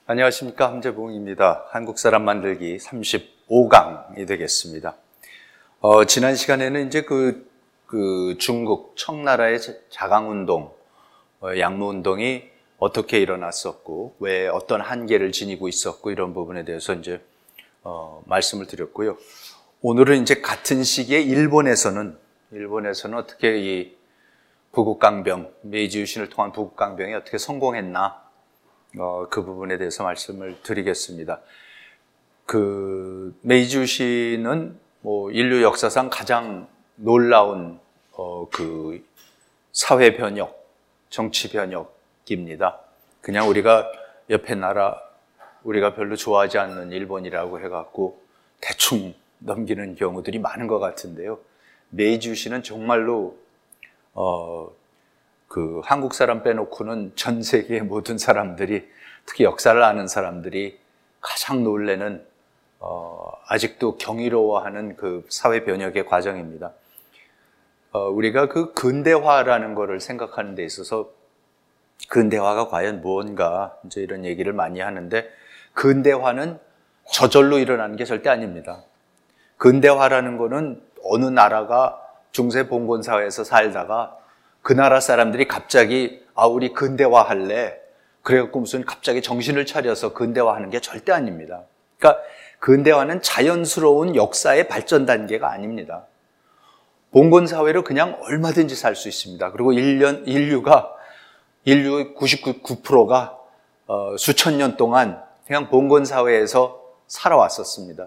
안녕하십니까, 함재봉입니다. 한국사람 만들기 35강이 되겠습니다. 지난 시간에는 이제 중국 청나라의 자강운동, 양무운동이 어떻게 일어났었고 왜 어떤 한계를 지니고 있었고 이런 부분에 대해서 이제 말씀을 드렸고요. 오늘은 이제 같은 시기에 일본에서는 어떻게 이 부국강병, 메이지 유신을 통한 부국강병이 어떻게 성공했나, 그 부분에 대해서 말씀을 드리겠습니다. 메이지 유신은 인류 역사상 가장 놀라운 사회 변혁, 정치 변혁입니다. 그냥 우리가 옆에 나라, 우리가 별로 좋아하지 않는 일본이라고 해갖고 대충 넘기는 경우들이 많은 것 같은데요. 메이지 유신은 정말로 한국 사람 빼놓고는 전 세계의 모든 사람들이, 특히 역사를 아는 사람들이 가장 놀라는, 아직도 경이로워하는 그 사회 변혁의 과정입니다. 우리가 근대화라는 거를 생각하는 데 있어서 근대화가 과연 무언가, 이제 이런 얘기를 많이 하는데, 근대화는 저절로 일어나는 게 절대 아닙니다. 근대화라는 거는 어느 나라가 중세 봉건 사회에서 살다가 그 나라 사람들이 갑자기 우리 근대화 할래, 그래갖고 무슨 갑자기 정신을 차려서 근대화하는 게 절대 아닙니다. 그러니까 근대화는 자연스러운 역사의 발전 단계가 아닙니다. 봉건 사회로 그냥 얼마든지 살 수 있습니다. 그리고 인류의 99%가 수천 년 동안 그냥 봉건 사회에서 살아왔었습니다.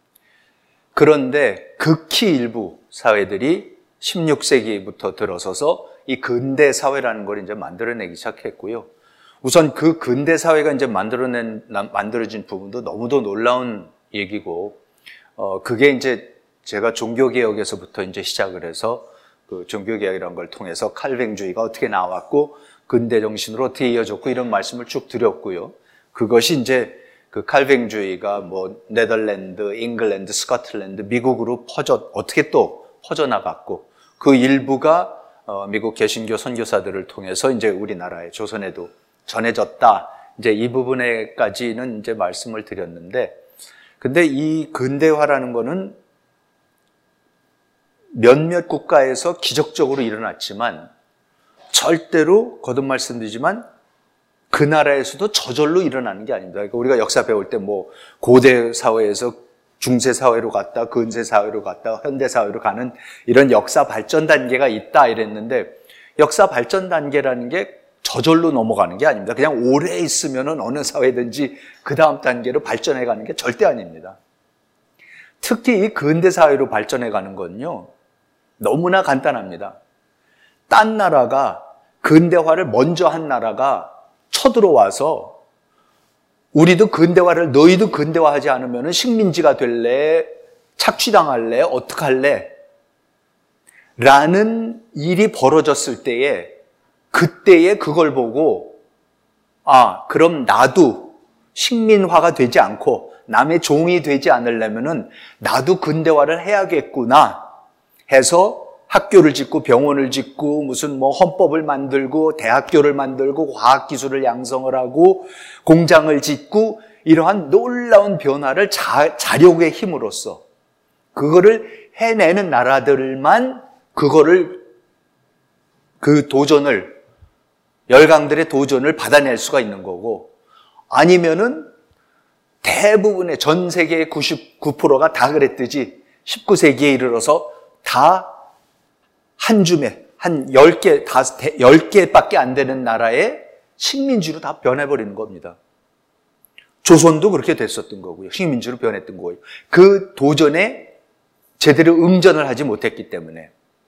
그런데 극히 일부 사회들이 16세기부터 들어서서 이 근대 사회라는 걸 이제 만들어내기 시작했고요. 우선 그 근대 사회가 이제 만들어진 부분도 너무도 놀라운 얘기고, 그게 이제 제가 종교개혁에서부터 이제 시작을 해서 그 종교개혁이라는 걸 통해서 칼뱅주의가 어떻게 나왔고, 근대 정신으로 어떻게 이어졌고, 이런 말씀을 쭉 드렸고요. 그것이 이제 그 칼뱅주의가 네덜란드, 잉글랜드, 스코틀랜드, 미국으로 어떻게 또 퍼져나갔고, 그 일부가 미국 개신교 선교사들을 통해서 이제 우리나라의 조선에도 전해졌다. 이제 이 부분에까지는 이제 말씀을 드렸는데, 근데 이 근대화라는 거는 몇몇 국가에서 기적적으로 일어났지만, 절대로 거듭 말씀드리지만 그 나라에서도 저절로 일어나는 게 아닙니다. 그러니까 우리가 역사 배울 때 고대 사회에서 중세 사회로 갔다, 근세 사회로 갔다, 현대 사회로 가는 이런 역사 발전 단계가 있다 이랬는데, 역사 발전 단계라는 게 저절로 넘어가는 게 아닙니다. 그냥 오래 있으면은 어느 사회든지 그 다음 단계로 발전해 가는 게 절대 아닙니다. 특히 이 근대 사회로 발전해 가는 건요, 너무나 간단합니다. 딴 나라가, 근대화를 먼저 한 나라가 쳐들어와서 우리도 근대화를, 너희도 근대화하지 않으면 식민지가 될래? 착취당할래? 어떡할래? 라는 일이 벌어졌을 때에, 그때에 그걸 보고 그럼 나도 식민화가 되지 않고 남의 종이 되지 않으려면은 나도 근대화를 해야겠구나 해서 학교를 짓고 병원을 짓고 무슨 헌법을 만들고 대학교를 만들고 과학기술을 양성을 하고 공장을 짓고, 이러한 놀라운 변화를 자력의 힘으로써 그거를 해내는 나라들만 그 도전을, 열강들의 도전을 받아낼 수가 있는 거고, 아니면은 대부분의 전 세계의 99%가 다 그랬듯이 19세기에 이르러서 다 한 줌에, 한 10개, 10개밖에 안 되는 나라의 식민지로 다 변해버리는 겁니다. 조선도 그렇게 됐었던 거고요. 식민지로 변했던 거고요. 그 도전에 제대로 응전을 하지 못했기 때문에.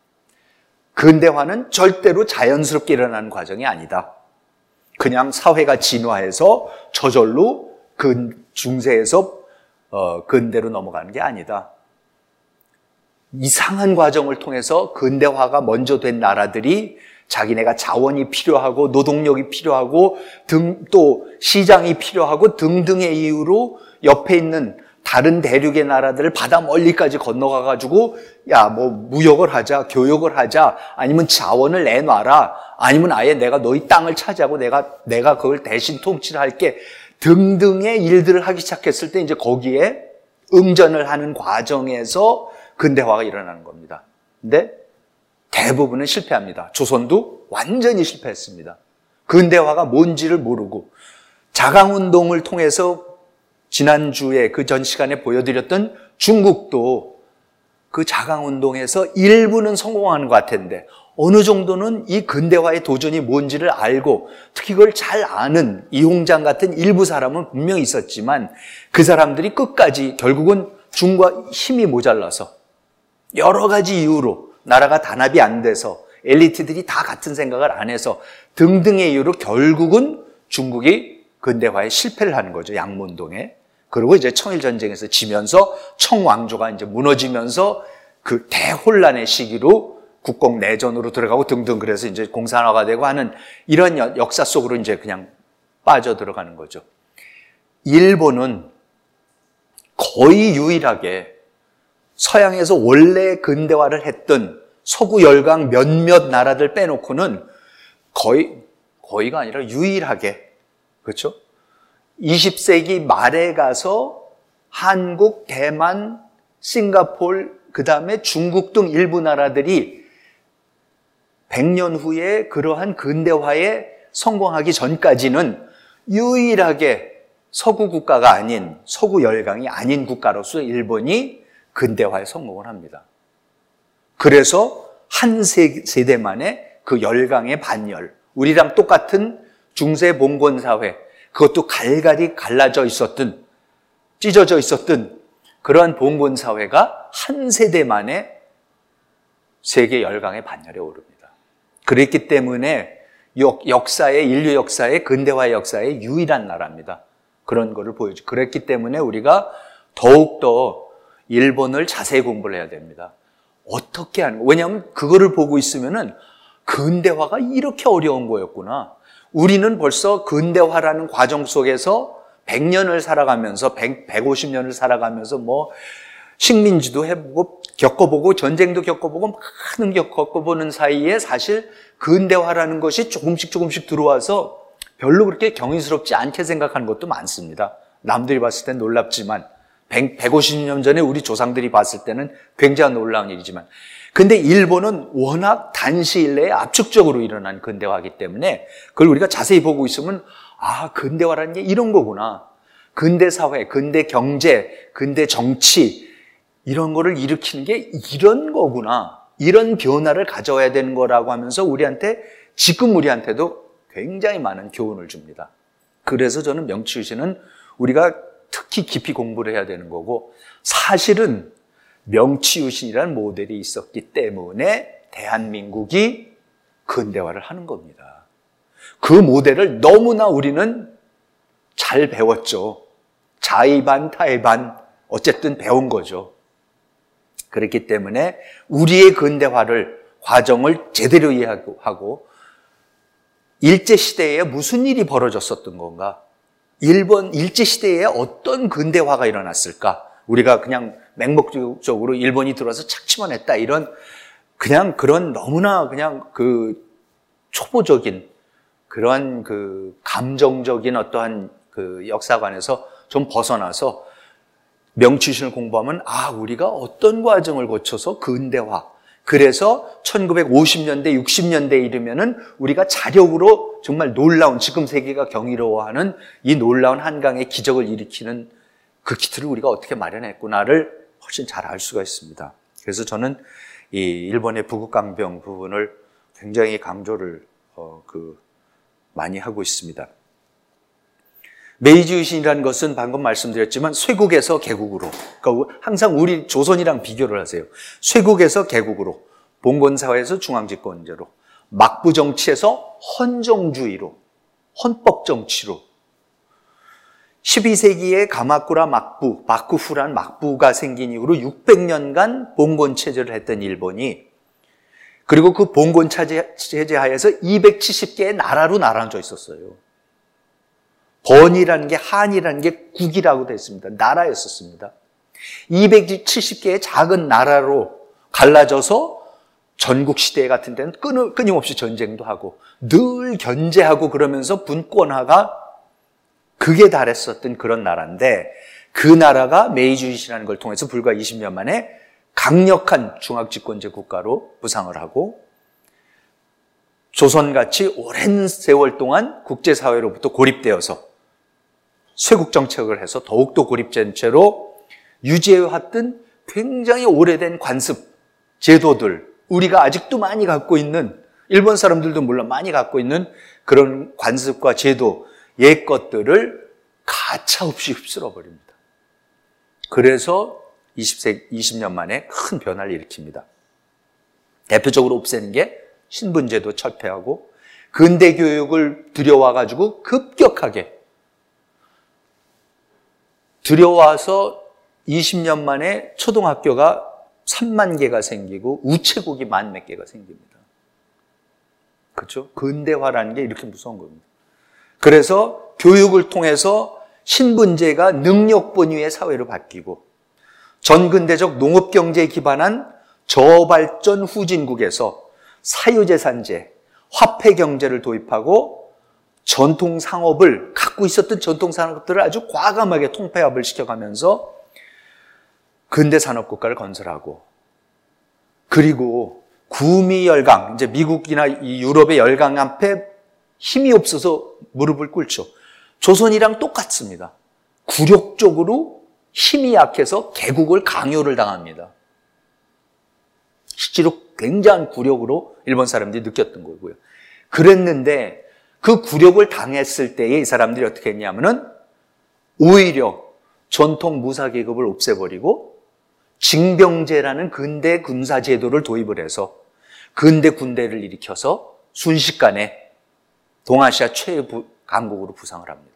근대화는 절대로 자연스럽게 일어나는 과정이 아니다. 그냥 사회가 진화해서 저절로 중세에서 근대로 넘어가는 게 아니다. 이상한 과정을 통해서 근대화가 먼저 된 나라들이 자기네가 자원이 필요하고 노동력이 필요하고 또 시장이 필요하고 등등의 이유로 옆에 있는 다른 대륙의 나라들을 바다 멀리까지 건너가가지고 무역을 하자, 교역을 하자, 아니면 자원을 내놔라, 아니면 아예 내가 너희 땅을 차지하고 내가 그걸 대신 통치를 할게 등등의 일들을 하기 시작했을 때 이제 거기에 응전을 하는 과정에서 근대화가 일어나는 겁니다. 근데 대부분은 실패합니다. 조선도 완전히 실패했습니다. 근대화가 뭔지를 모르고 자강운동을 통해서 지난주에 그 전 시간에 보여드렸던 중국도 그 자강운동에서 일부는 성공하는 것 같았는데 어느 정도는 이 근대화의 도전이 뭔지를 알고 특히 그걸 잘 아는 이홍장 같은 일부 사람은 분명히 있었지만 그 사람들이 끝까지 결국은 중국과 힘이 모자라서 여러 가지 이유로 나라가 단합이 안 돼서 엘리트들이 다 같은 생각을 안 해서 등등의 이유로 결국은 중국이 근대화에 실패를 하는 거죠. 양문동에. 그리고 이제 청일전쟁에서 지면서 청왕조가 이제 무너지면서 그 대혼란의 시기로 국공내전으로 들어가고 등등 그래서 이제 공산화가 되고 하는 이런 역사 속으로 이제 그냥 빠져 들어가는 거죠. 일본은 거의 유일하게 서양에서 원래 근대화를 했던 서구 열강 몇몇 나라들 빼놓고는 거의가 아니라 유일하게, 그렇죠? 20세기 말에 가서 한국, 대만, 싱가포르, 그 다음에 중국 등 일부 나라들이 100년 후에 그러한 근대화에 성공하기 전까지는 유일하게 서구 국가가 아닌, 서구 열강이 아닌 국가로서 일본이 근대화에 성공을 합니다. 그래서 한 세대 만에 그 열강의 반열, 우리랑 똑같은 중세 봉건 사회, 그것도 갈갈이 갈라져 있었던, 찢어져 있었던 그러한 봉건 사회가 한 세대 만에 세계 열강의 반열에 오릅니다. 그랬기 때문에 인류 역사의 근대화 역사의 유일한 나라입니다. 그런 거를 보여주죠. 그랬기 때문에 우리가 더욱더 일본을 자세히 공부를 해야 됩니다. 어떻게 하는 거? 왜냐하면 그거를 보고 있으면은 근대화가 이렇게 어려운 거였구나. 우리는 벌써 근대화라는 과정 속에서 100년을 살아가면서 150년을 살아가면서 뭐 식민지도 해보고 겪어보고 전쟁도 겪어보고 많은 겪어보는 사이에 사실 근대화라는 것이 조금씩 들어와서 별로 그렇게 경이스럽지 않게 생각하는 것도 많습니다. 남들이 봤을 땐 놀랍지만 150년 전에 우리 조상들이 봤을 때는 굉장히 놀라운 일이지만 근데 일본은 워낙 단시일 내에 압축적으로 일어난 근대화이기 때문에 그걸 우리가 자세히 보고 있으면 아, 근대화라는 게 이런 거구나. 근대 사회, 근대 경제, 근대 정치 이런 거를 일으키는 게 이런 거구나. 이런 변화를 가져와야 되는 거라고 하면서 지금 우리한테도 굉장히 많은 교훈을 줍니다. 그래서 저는 명치유신은 우리가 특히 깊이 공부를 해야 되는 거고 사실은 명치유신이라는 모델이 있었기 때문에 대한민국이 근대화를 하는 겁니다. 그 모델을 너무나 우리는 잘 배웠죠. 자의반 타의반 어쨌든 배운 거죠. 그렇기 때문에 우리의 근대화를 과정을 제대로 이해하고 일제시대에 무슨 일이 벌어졌었던 건가? 일본 일제시대에 어떤 근대화가 일어났을까? 우리가 그냥 맹목적으로 일본이 들어와서 착취만 했다. 그냥 그런 너무나 그냥 그 초보적인 그런 그 감정적인 어떠한 그 역사관에서 좀 벗어나서 명치유신을 공부하면 우리가 어떤 과정을 거쳐서 근대화. 그래서 1950년대, 60년대에 이르면은 우리가 자력으로 정말 놀라운 지금 세계가 경이로워하는 이 놀라운 한강의 기적을 일으키는 그 기틀을 우리가 어떻게 마련했구나를 훨씬 잘 알 수가 있습니다. 그래서 저는 이 일본의 부국강병 부분을 굉장히 강조를 많이 하고 있습니다. 메이지유신이라는 것은 방금 말씀드렸지만 쇄국에서 개국으로, 그러니까 항상 우리 조선이랑 비교를 하세요. 쇄국에서 개국으로, 봉건사회에서 중앙집권제로, 막부정치에서 헌정주의로, 헌법정치로, 12세기에 가마쿠라 마쿠후란 막부가 생긴 이후로 600년간 봉건체제를 했던 일본이 그리고 그 봉건체제 하에서 270개의 나라로 나눠져 있었어요. 번이라는 게 한이라는 게 국이라고 되어 있습니다. 나라였었습니다. 270개의 작은 나라로 갈라져서 전국 시대 같은 데는 끊임없이 전쟁도 하고 늘 견제하고 그러면서 분권화가 극에 달했었던 그런 나라인데 그 나라가 메이주이시라는 걸 통해서 불과 20년 만에 강력한 중앙집권제 국가로 부상을 하고 조선같이 오랜 세월 동안 국제사회로부터 고립되어서 쇄국 정책을 해서 더욱더 고립된 채로 유지해왔던 굉장히 오래된 관습, 제도들, 우리가 아직도 많이 갖고 있는, 일본 사람들도 물론 많이 갖고 있는 그런 관습과 제도, 옛 것들을 가차없이 휩쓸어버립니다. 그래서 20년 만에 큰 변화를 일으킵니다. 대표적으로 없애는 게 신분제도 철폐하고 근대 교육을 들여와가지고 급격하게 들여와서 20년 만에 초등학교가 3만 개가 생기고 우체국이 1만 몇 개가 생깁니다. 그렇죠? 근대화라는 게 이렇게 무서운 겁니다. 그래서 교육을 통해서 신분제가 능력본위의 사회로 바뀌고 전근대적 농업경제에 기반한 저발전 후진국에서 사유재산제, 화폐경제를 도입하고 전통상업을 갖고 있었던 전통산업들을 아주 과감하게 통폐합을 시켜가면서 근대산업국가를 건설하고 그리고 구미열강, 이제 미국이나 이 유럽의 열강 앞에 힘이 없어서 무릎을 꿇죠. 조선이랑 똑같습니다. 굴욕적으로 힘이 약해서 개국을 강요를 당합니다. 실제로 굉장한 굴욕으로 일본 사람들이 느꼈던 거고요. 그랬는데 그 굴욕을 당했을 때에 이 사람들이 어떻게 했냐면은 오히려 전통 무사계급을 없애버리고 징병제라는 근대 군사제도를 도입을 해서 근대 군대를 일으켜서 순식간에 동아시아 최고 강국으로 부상을 합니다.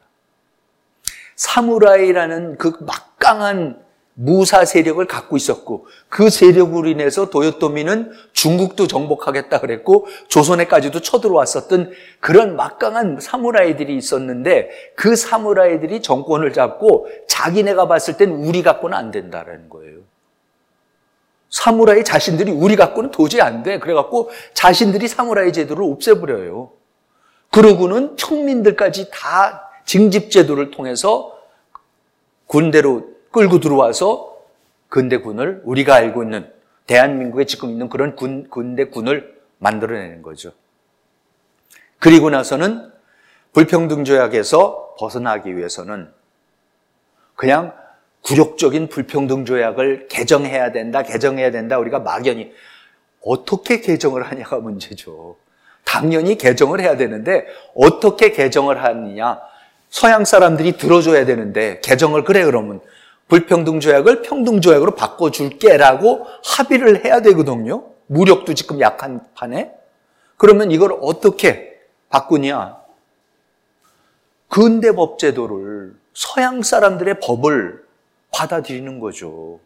사무라이라는 그 막강한 무사 세력을 갖고 있었고 그 세력으로 인해서 도요토미는 중국도 정복하겠다 그랬고 조선에까지도 쳐들어왔었던 그런 막강한 사무라이들이 있었는데 그 사무라이들이 정권을 잡고 자기네가 봤을 땐 우리 갖고는 안 된다라는 거예요. 사무라이 자신들이 우리 갖고는 도저히 안 돼. 그래갖고 자신들이 사무라이 제도를 없애버려요. 그러고는 평민들까지 다 징집제도를 통해서 군대로 끌고 들어와서 근대군을 우리가 알고 있는 대한민국에 지금 있는 그런 근대군을 만들어내는 거죠. 그리고 나서는 불평등조약에서 벗어나기 위해서는 그냥 굴욕적인 불평등조약을 개정해야 된다, 우리가 막연히 어떻게 개정을 하냐가 문제죠. 당연히 개정을 해야 되는데 어떻게 개정을 하느냐. 서양 사람들이 들어줘야 되는데 개정을 그래 그러면 불평등조약을 평등조약으로 바꿔줄게라고 합의를 해야 되거든요. 무력도 지금 약한 판에. 그러면 이걸 어떻게 바꾸냐. 근대법제도를 서양 사람들의 법을 받아들이는 거죠.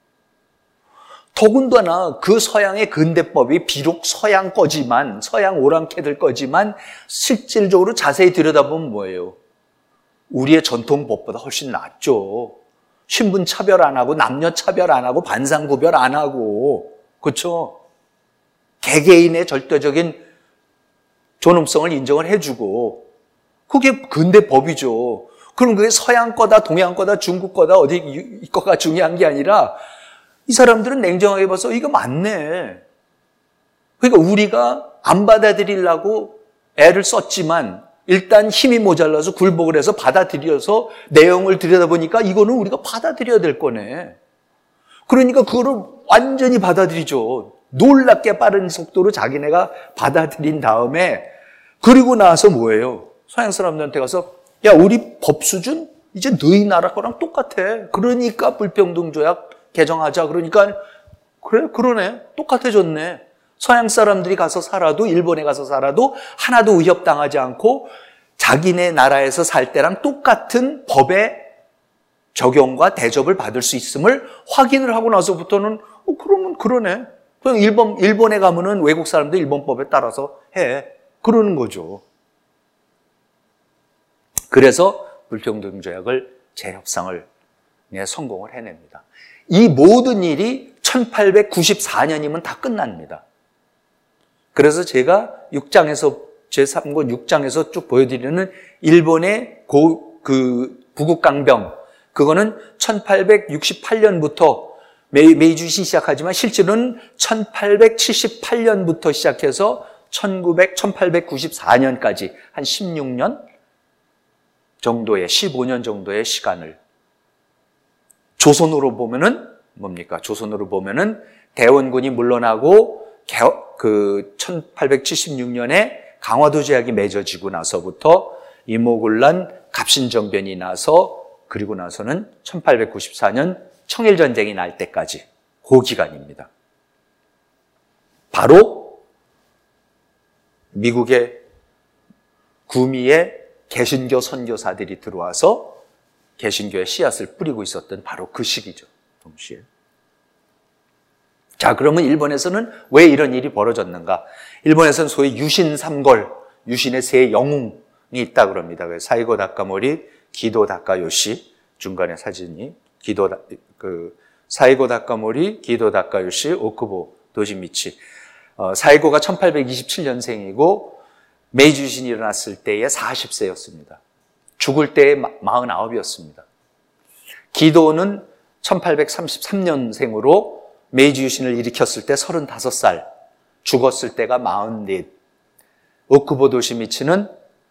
더군다나 그 서양의 근대법이 비록 서양 거지만, 서양 오랑캐들 거지만 실질적으로 자세히 들여다보면 뭐예요? 우리의 전통법보다 훨씬 낫죠. 신분 차별 안 하고 남녀 차별 안 하고 반상 구별 안 하고 그렇죠? 개개인의 절대적인 존엄성을 인정을 해주고 그게 근대법이죠. 그럼 그게 서양 거다 동양 거다 중국 거다 어디 거가 중요한 게 아니라 이 사람들은 냉정하게 봐서 이거 맞네. 그러니까 우리가 안 받아들이려고 애를 썼지만 일단 힘이 모자라서 굴복을 해서 받아들여서 내용을 들여다보니까 이거는 우리가 받아들여야 될 거네. 그러니까 그거를 완전히 받아들이죠. 놀랍게 빠른 속도로 자기네가 받아들인 다음에 그리고 나서 뭐예요? 서양 사람들한테 가서 야 우리 법 수준 이제 너희 나라 거랑 똑같아. 그러니까 불평등조약 개정하자. 그러니까 그래 그러네. 똑같아졌네. 서양 사람들이 가서 살아도 일본에 가서 살아도 하나도 위협당하지 않고 자기네 나라에서 살 때랑 똑같은 법의 적용과 대접을 받을 수 있음을 확인을 하고 나서부터는 그러면 그러네. 그냥 일본에 가면은 외국 사람들 일본법에 따라서 해. 그러는 거죠. 그래서 불평등조약을 재협상을 성공을 해냅니다. 이 모든 일이 1894년이면 다 끝납니다. 그래서 제가 6장에서 제3권 6장에서 쭉 보여드리는 일본의 그 부국강병, 그거는 1868년부터 메이주시 시작하지만 실제로는 1878년부터 시작해서 1894년까지 한 16년 정도의, 15년 정도의 시간을 조선으로 보면은 뭡니까? 조선으로 보면은 대원군이 물러나고 그 1876년에 강화도 제약이 맺어지고 나서부터 이모군란 갑신정변이 나서 그리고 나서는 1894년 청일전쟁이 날 때까지 그 기간입니다. 바로 미국의 구미에 개신교 선교사들이 들어와서 개신교의 씨앗을 뿌리고 있었던 바로 그 시기죠. 동시에. 자, 그러면 일본에서는 왜 이런 일이 벌어졌는가? 일본에서는 소위 유신 삼걸, 유신의 세 영웅이 있다 그럽니다. 사이고 다카모리, 기도 다카요시, 중간에 사진이 사이고 다카모리, 기도 다카요시, 오쿠보 도시미치. 사이고가 1827년생이고 메이지 유신이 일어났을 때에 40세였습니다. 죽을 때에 49이었습니다. 기도는 1833년생으로 메이지 유신을 일으켰을 때 35살, 죽었을 때가 44. 오쿠보 도시미치는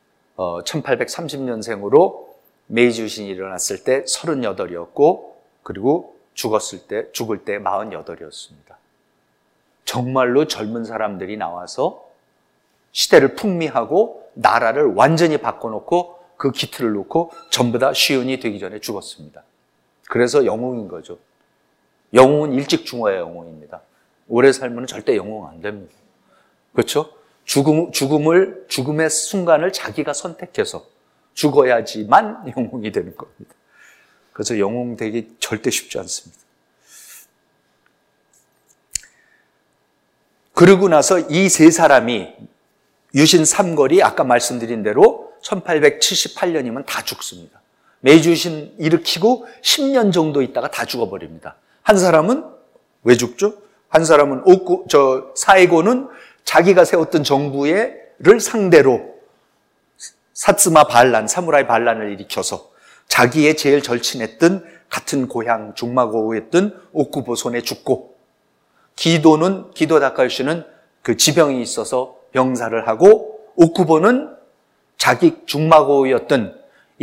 1830년생으로 메이지 유신이 일어났을 때 38이었고 그리고 죽을 때 48이었습니다. 정말로 젊은 사람들이 나와서 시대를 풍미하고 나라를 완전히 바꿔놓고 그 기틀을 놓고 전부 다 시온이 되기 전에 죽었습니다. 그래서 영웅인 거죠. 영웅은 일찍 죽어야 영웅입니다. 오래 살면 절대 영웅 안 됩니다. 그렇죠? 죽음의 순간을 자기가 선택해서 죽어야지만 영웅이 되는 겁니다. 그래서 영웅 되기 절대 쉽지 않습니다. 그러고 나서 이 세 사람이 유신 삼걸이 아까 말씀드린 대로 1878년이면 다 죽습니다. 메이지 유신 일으키고 10년 정도 있다가 다 죽어버립니다. 한 사람은 왜 죽죠? 한 사람은 사이고는 자기가 세웠던 정부를 상대로 사츠마 반란, 사무라이 반란을 일으켜서 자기의 제일 절친했던 같은 고향 중마고우였던 오쿠보 손에 죽고, 기도 다카요시는 그 지병이 있어서 병사를 하고, 오쿠보는 자기 중마고우였던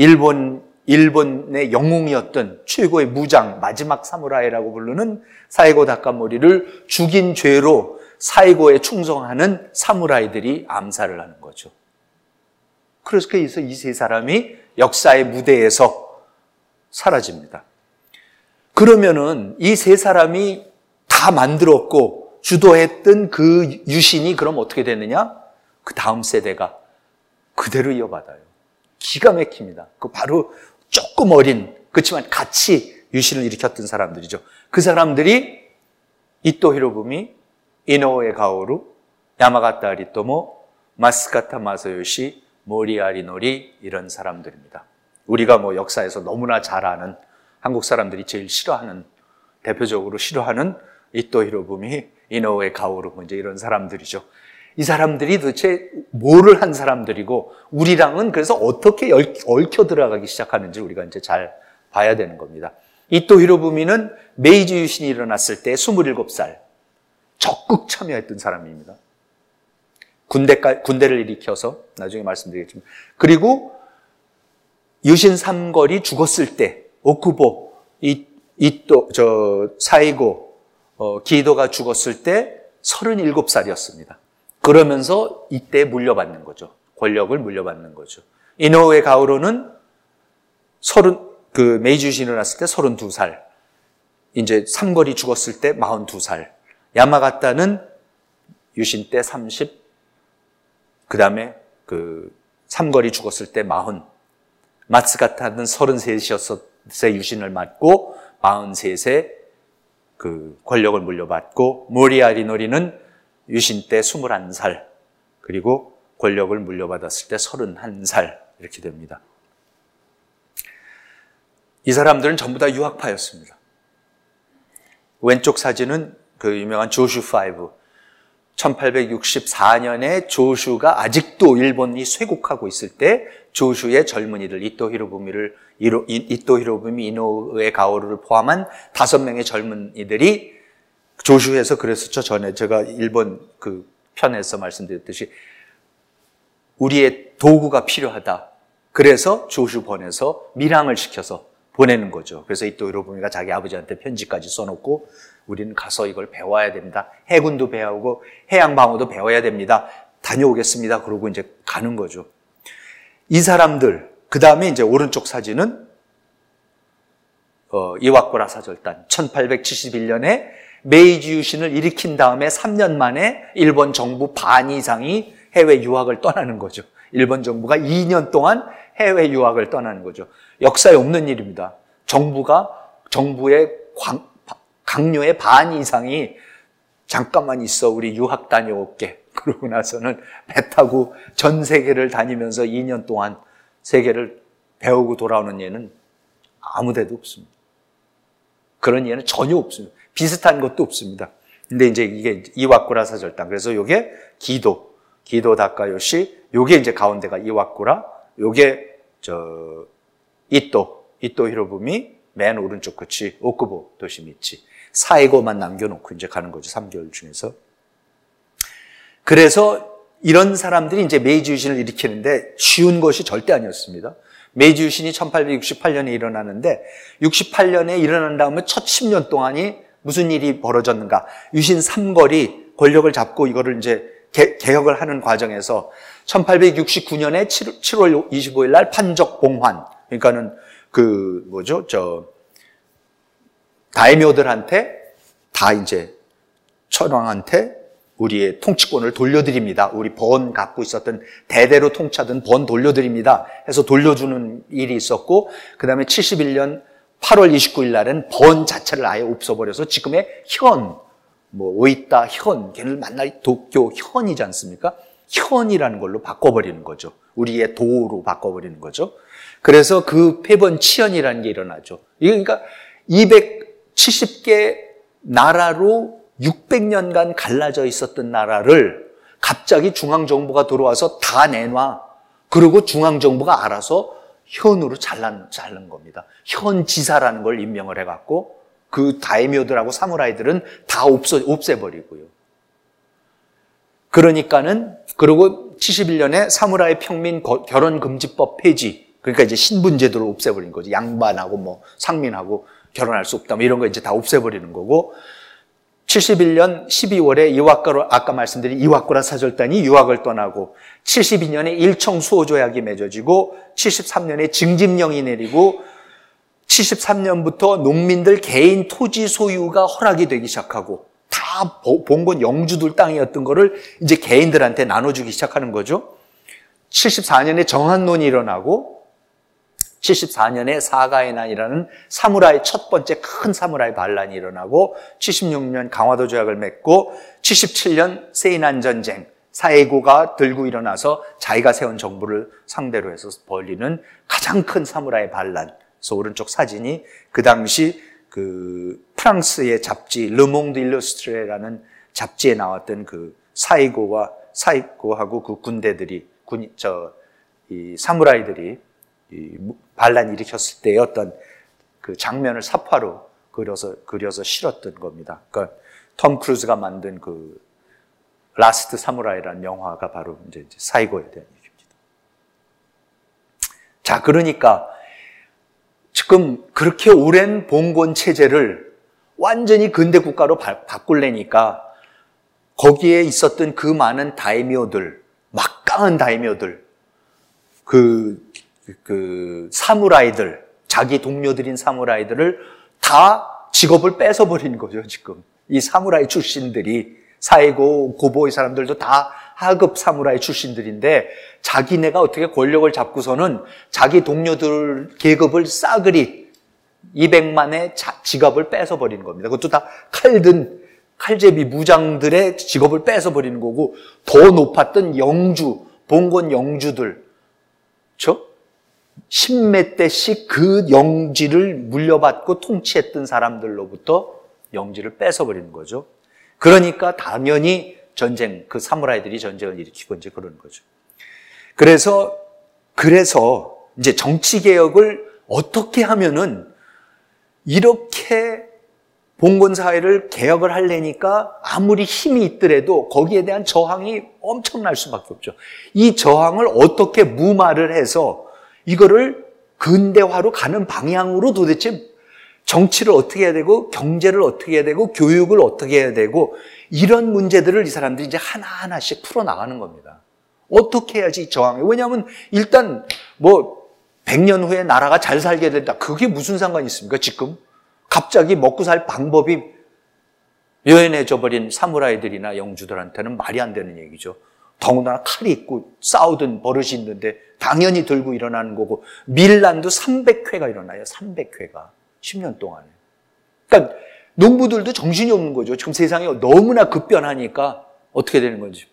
일본의 영웅이었던 최고의 무장, 마지막 사무라이라고 부르는 사이고 다카모리를 죽인 죄로 사이고에 충성하는 사무라이들이 암살을 하는 거죠. 그래서 이 세 사람이 역사의 무대에서 사라집니다. 그러면은 이 세 사람이 다 만들었고 주도했던 그 유신이 그럼 어떻게 됐느냐? 그 다음 세대가 그대로 이어받아요. 기가 막힙니다. 그 바로 조금 어린, 그렇지만 같이 유신을 일으켰던 사람들이죠. 그 사람들이 이토 히로부미, 이노우에 가오루, 야마가타 아리토모, 마스카타 마사요시, 모리아리 노리, 이런 사람들입니다. 우리가 역사에서 너무나 잘 아는, 한국 사람들이 제일 싫어하는, 대표적으로 싫어하는 이토 히로부미, 이노우에 가오루, 이제 이런 사람들이죠. 이 사람들이 도대체 뭐를 한 사람들이고 우리랑은 그래서 어떻게 얽혀 들어가기 시작하는지 우리가 이제 잘 봐야 되는 겁니다. 이토 히로부미는 메이지 유신이 일어났을 때 27살 적극 참여했던 사람입니다. 군대를 일으켜서 나중에 말씀드리겠지만, 그리고 유신 삼걸이 죽었을 때 오쿠보, 사이고, 기도가 죽었을 때 37살이었습니다. 그러면서 이때 물려받는 거죠. 권력을 물려받는 거죠. 이노우에 가오루는 메이지 유신이 일어났을 때 32살. 이제 삼걸이 죽었을 때 42살. 야마가타는 유신 때 30. 그 다음에 삼걸이 죽었을 때 40. 마츠가타는 33세 유신을 맞고 43세 권력을 물려받고, 모리아리 노리는 유신 때 21살, 그리고 권력을 물려받았을 때 31살, 이렇게 됩니다. 이 사람들은 전부 다 유학파였습니다. 왼쪽 사진은 그 유명한 조슈 5, 1864년에 조슈가 아직도 일본이 쇄국하고 있을 때 조슈의 젊은이들 이토 히로부미 이노우에 가오루를 포함한 5명의 젊은이들이 조슈에서 그랬었죠. 전에 제가 일본 그 편에서 말씀드렸듯이 우리의 도구가 필요하다. 그래서 조슈본에서 밀항을 시켜서 보내는 거죠. 그래서 이토 히로부미가 자기 아버지한테 편지까지 써놓고 우리는 가서 이걸 배워야 됩니다. 해군도 배우고 해양방어도 배워야 됩니다. 다녀오겠습니다. 그러고 이제 가는 거죠. 이 사람들, 그 다음에 이제 오른쪽 사진은 이와쿠라 사절단 1871년에 메이지 유신을 일으킨 다음에 3년 만에 일본 정부 반 이상이 해외 유학을 떠나는 거죠. 일본 정부가 2년 동안 해외 유학을 떠나는 거죠. 역사에 없는 일입니다. 정부의 강요의 반 이상이 잠깐만 있어 우리 유학 다녀올게. 그러고 나서는 배 타고 전 세계를 다니면서 2년 동안 세계를 배우고 돌아오는 예는 아무 데도 없습니다. 그런 예는 전혀 없습니다. 비슷한 것도 없습니다. 근데 이제 이게 이와쿠라 사절단. 그래서 요게 기도 다카요시, 요게 이제 가운데가 이와쿠라, 요게 이토 히로부미, 맨 오른쪽 끝이 오쿠보 도시미치. 사이고만 남겨놓고 이제 가는 거죠. 3개월 중에서. 그래서 이런 사람들이 이제 메이지 유신을 일으키는데 쉬운 것이 절대 아니었습니다. 메이지 유신이 1868년에 일어나는데 68년에 일어난 다음에 첫 10년 동안이 무슨 일이 벌어졌는가. 유신 3걸이 권력을 잡고 이거를 이제 개혁을 하는 과정에서 1869년에 7월 25일 날 판적 봉환. 그러니까는 다이묘들한테 다 이제 천황한테 우리의 통치권을 돌려드립니다. 우리 번 갖고 있었던 대대로 통치하던 번 돌려드립니다. 해서 돌려주는 일이 있었고, 그 다음에 71년 8월 29일 날은 번 자체를 아예 없어버려서 지금의 오이타 현, 걔를 만날 도쿄 현이지 않습니까? 현이라는 걸로 바꿔버리는 거죠. 우리의 도로 바꿔버리는 거죠. 그래서 그 폐번치현이라는 게 일어나죠. 그러니까 270개 나라로 600년간 갈라져 있었던 나라를 갑자기 중앙정부가 들어와서 다 내놔. 그리고 중앙정부가 알아서 현으로 잘란 겁니다. 현지사라는 걸 임명을 해갖고 그 다이묘들하고 사무라이들은 다 없애버리고요. 그리고 71년에 사무라이 평민 결혼금지법 폐지. 그러니까 이제 신분제도를 없애버린 거죠. 양반하고 상민하고 결혼할 수 없다. 이런 거 이제 다 없애버리는 거고, 71년 12월에 아까 말씀드린 이와쿠라 사절단이 유학을 떠나고, 72년에 일청 수호조약이 맺어지고, 73년에 징집령이 내리고, 73년부터 농민들 개인 토지 소유가 허락이 되기 시작하고, 다 봉건 영주들 땅이었던 거를 이제 개인들한테 나눠주기 시작하는 거죠. 74년에 정한론이 일어나고, 74년에 사가해난이라는 사무라이 첫 번째 큰 사무라이 반란이 일어나고, 76년 강화도 조약을 맺고, 77년 세이난 전쟁, 사에고가 들고 일어나서 자기가 세운 정부를 상대로 해서 벌리는 가장 큰 사무라이 반란. 그래서 오른쪽 사진이 그 당시 프랑스의 잡지 르몽드 일러스트레라는 잡지에 나왔던 그 사이고하고 그 군대들이 이 사무라이들이 이 반란 일으켰을 때의 어떤 그 장면을 사파로 그려서 실었던 겁니다. 그러니까 톰 크루즈가 만든 그 라스트 사무라이라는 영화가 바로 이제 사이고에 대한 얘기입니다. 자, 그러니까 지금 그렇게 오랜 봉건 체제를 완전히 근대 국가로 바꾸려니까 거기에 있었던 그 많은 다이묘들, 막강한 다이묘들, 사무라이들, 자기 동료들인 사무라이들을 다 직업을 뺏어버린 거죠, 지금. 이 사무라이 출신들이, 사이고, 고보 이 사람들도 다 하급 사무라이 출신들인데, 자기네가 어떻게 권력을 잡고서는 자기 동료들 계급을 싸그리 200만의 직업을 뺏어버린 겁니다. 그것도 다 칼제비 무장들의 직업을 뺏어버리는 거고, 더 높았던 봉건 영주들, 그렇죠? 10몇 대씩 그 영지를 물려받고 통치했던 사람들로부터 영지를 뺏어버리는 거죠. 그러니까 당연히 전쟁, 그 사무라이들이 전쟁을 일으키고 이제 그러는 거죠. 그래서 이제 정치개혁을 어떻게 하면은 이렇게 봉건사회를 개혁을 하려니까 아무리 힘이 있더라도 거기에 대한 저항이 엄청날 수밖에 없죠. 이 저항을 어떻게 무마를 해서 이거를 근대화로 가는 방향으로 도대체 정치를 어떻게 해야 되고 경제를 어떻게 해야 되고 교육을 어떻게 해야 되고 이런 문제들을 이 사람들이 이제 하나하나씩 풀어나가는 겁니다. 어떻게 해야지 저항해. 왜냐하면 일단 100년 후에 나라가 잘 살게 된다. 그게 무슨 상관이 있습니까? 지금 갑자기 먹고 살 방법이 묘연해져 버린 사무라이들이나 영주들한테는 말이 안 되는 얘기죠. 더군다나 칼이 있고 싸우던 버릇이 있는데 당연히 들고 일어나는 거고 밀란도 300회가 일어나요. 300회가 10년 동안에. 그러니까 농부들도 정신이 없는 거죠. 지금 세상이 너무나 급변하니까 어떻게 되는 건지.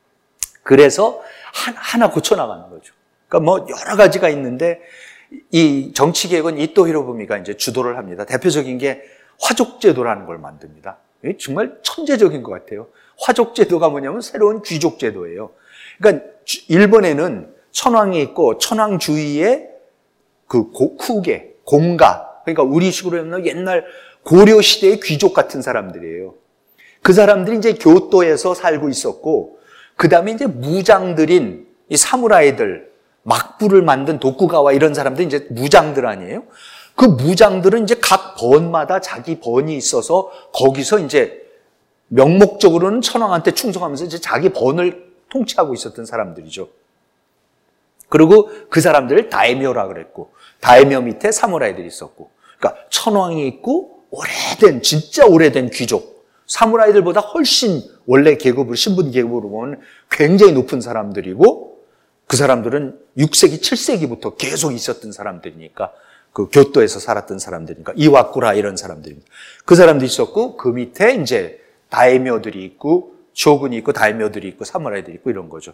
그래서 하나 고쳐나가는 거죠. 그러니까 여러 가지가 있는데 이 정치개혁은 이토 히로부미가 이제 주도를 합니다. 대표적인 게 화족제도라는 걸 만듭니다. 정말 천재적인 것 같아요. 화족제도가 뭐냐면 새로운 귀족제도예요. 그러니까 일본에는 천황이 있고 천황 주위에 그 후계, 공가, 그러니까 우리식으로 하면 옛날 고려 시대의 귀족 같은 사람들이에요. 그 사람들이 이제 교토에서 살고 있었고, 그 다음에 이제 무장들인 이 사무라이들, 막부를 만든 도쿠가와 이런 사람들이 이제 무장들 아니에요? 그 무장들은 이제 각 번마다 자기 번이 있어서 거기서 이제 명목적으로는 천황한테 충성하면서 이제 자기 번을 통치하고 있었던 사람들이죠. 그리고 그 사람들을 다이묘라 그랬고, 다이묘 밑에 사무라이들이 있었고, 그러니까 천황이 있고 진짜 오래된 귀족, 사무라이들보다 훨씬 원래 계급으로, 신분 계급으로 보면 굉장히 높은 사람들이고, 그 사람들은 6세기, 7세기부터 계속 있었던 사람들이니까, 그 교토에서 살았던 사람들이니까, 이와쿠라 이런 사람들입니다. 그 사람도 있었고, 그 밑에 이제 다이묘들이 있고, 쇼군이 있고, 다이묘들이 있고, 사무라이들이 있고 이런 거죠.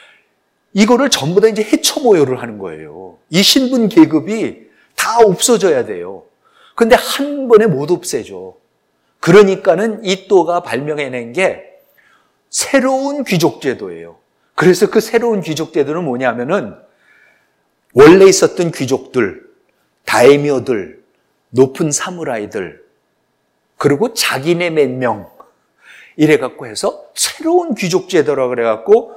이거를 전부 다 이제 해처모여를 하는 거예요. 이 신분 계급이 다 없어져야 돼요. 근데 한 번에 못 없애죠. 그러니까는 이토가 발명해낸 게 새로운 귀족제도예요. 그래서 그 새로운 귀족제도는 뭐냐면은 원래 있었던 귀족들, 다이묘들, 높은 사무라이들, 그리고 자기네 몇 명 이래갖고 해서 새로운 귀족제도라고 그래갖고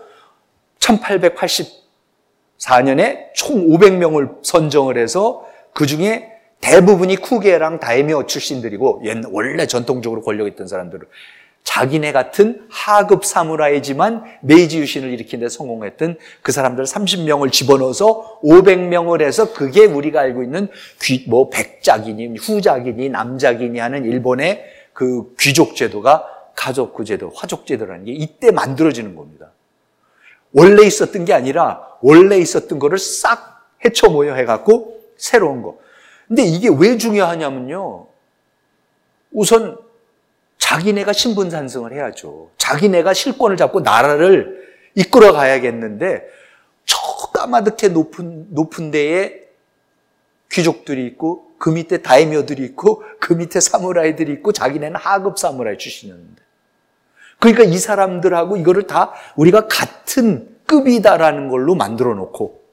1884년에 총 500명을 선정을 해서 그 중에 대부분이 쿠게랑 다이묘 출신들이고 원래 전통적으로 권력 있던 사람들을 자기네 같은 하급 사무라이지만 메이지 유신을 일으키는 데 성공했던 그 사람들 30명을 집어넣어서 500명을 해서 그게 우리가 알고 있는 백작이니 후작이니 남작이니 하는 일본의 그 귀족 제도가 가족구 제도, 화족 제도라는 게 이때 만들어지는 겁니다. 원래 있었던 게 아니라 원래 있었던 거를 싹 헤쳐모여 해갖고 새로운 거. 근데 이게 왜 중요하냐면요. 우선 자기네가 신분 산성을 해야죠. 자기네가 실권을 잡고 나라를 이끌어 가야겠는데 저 까마득해 높은 데에 귀족들이 있고 그 밑에 다이묘들이 있고 그 밑에 사무라이들이 있고 자기네는 하급 사무라이 출신이었는데 그러니까 이 사람들하고 이거를 다 우리가 같은 급이다라는 걸로 만들어 놓고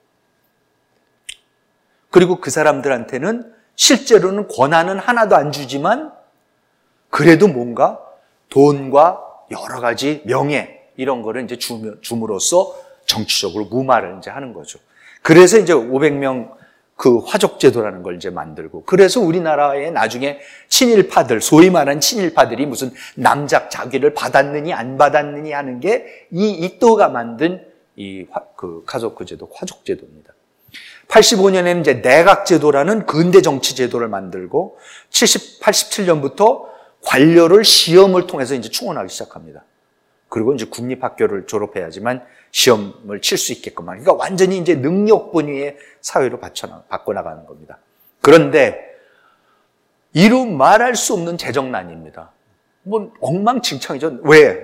그리고 그 사람들한테는 실제로는 권한은 하나도 안 주지만 그래도 뭔가 돈과 여러 가지 명예 이런 거를 이제 줌으로써 정치적으로 무마를 이제 하는 거죠. 그래서 이제 500명 그 화족제도라는 걸 이제 만들고 그래서 우리나라에 나중에 친일파들 소위 말하는 친일파들이 무슨 남작 자기를 받았느니 안 받았느니 하는 게 이 이토가 만든 그 가족구 제도 화족제도입니다. 85년에는 이제 내각제도라는 근대 정치 제도를 만들고 87년부터 관료를 시험을 통해서 이제 충원하기 시작합니다. 그리고 이제 국립학교를 졸업해야지만 시험을 칠 수 있게끔. 그러니까 완전히 이제 능력 분위의 사회로 바꿔나가는 겁니다. 그런데 이루 말할 수 없는 재정난입니다. 엉망진창이죠. 왜?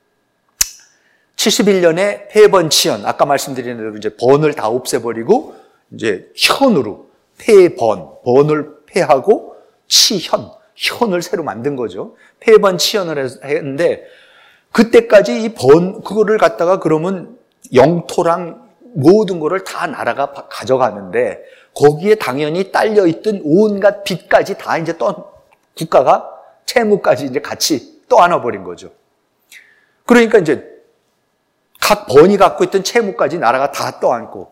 71년에 폐번치현, 아까 말씀드린 대로 이제 번을 다 없애버리고 이제 현으로 번을 폐하고 현을 새로 만든 거죠. 폐번치현을 했는데 그때까지 그거를 갖다가 그러면 영토랑 모든 거를 다 나라가 가져가는데 거기에 당연히 딸려있던 온갖 빚까지 다 이제 국가가 채무까지 이제 같이 떠안아버린 거죠. 그러니까 이제 각 번이 갖고 있던 채무까지 나라가 다 떠안고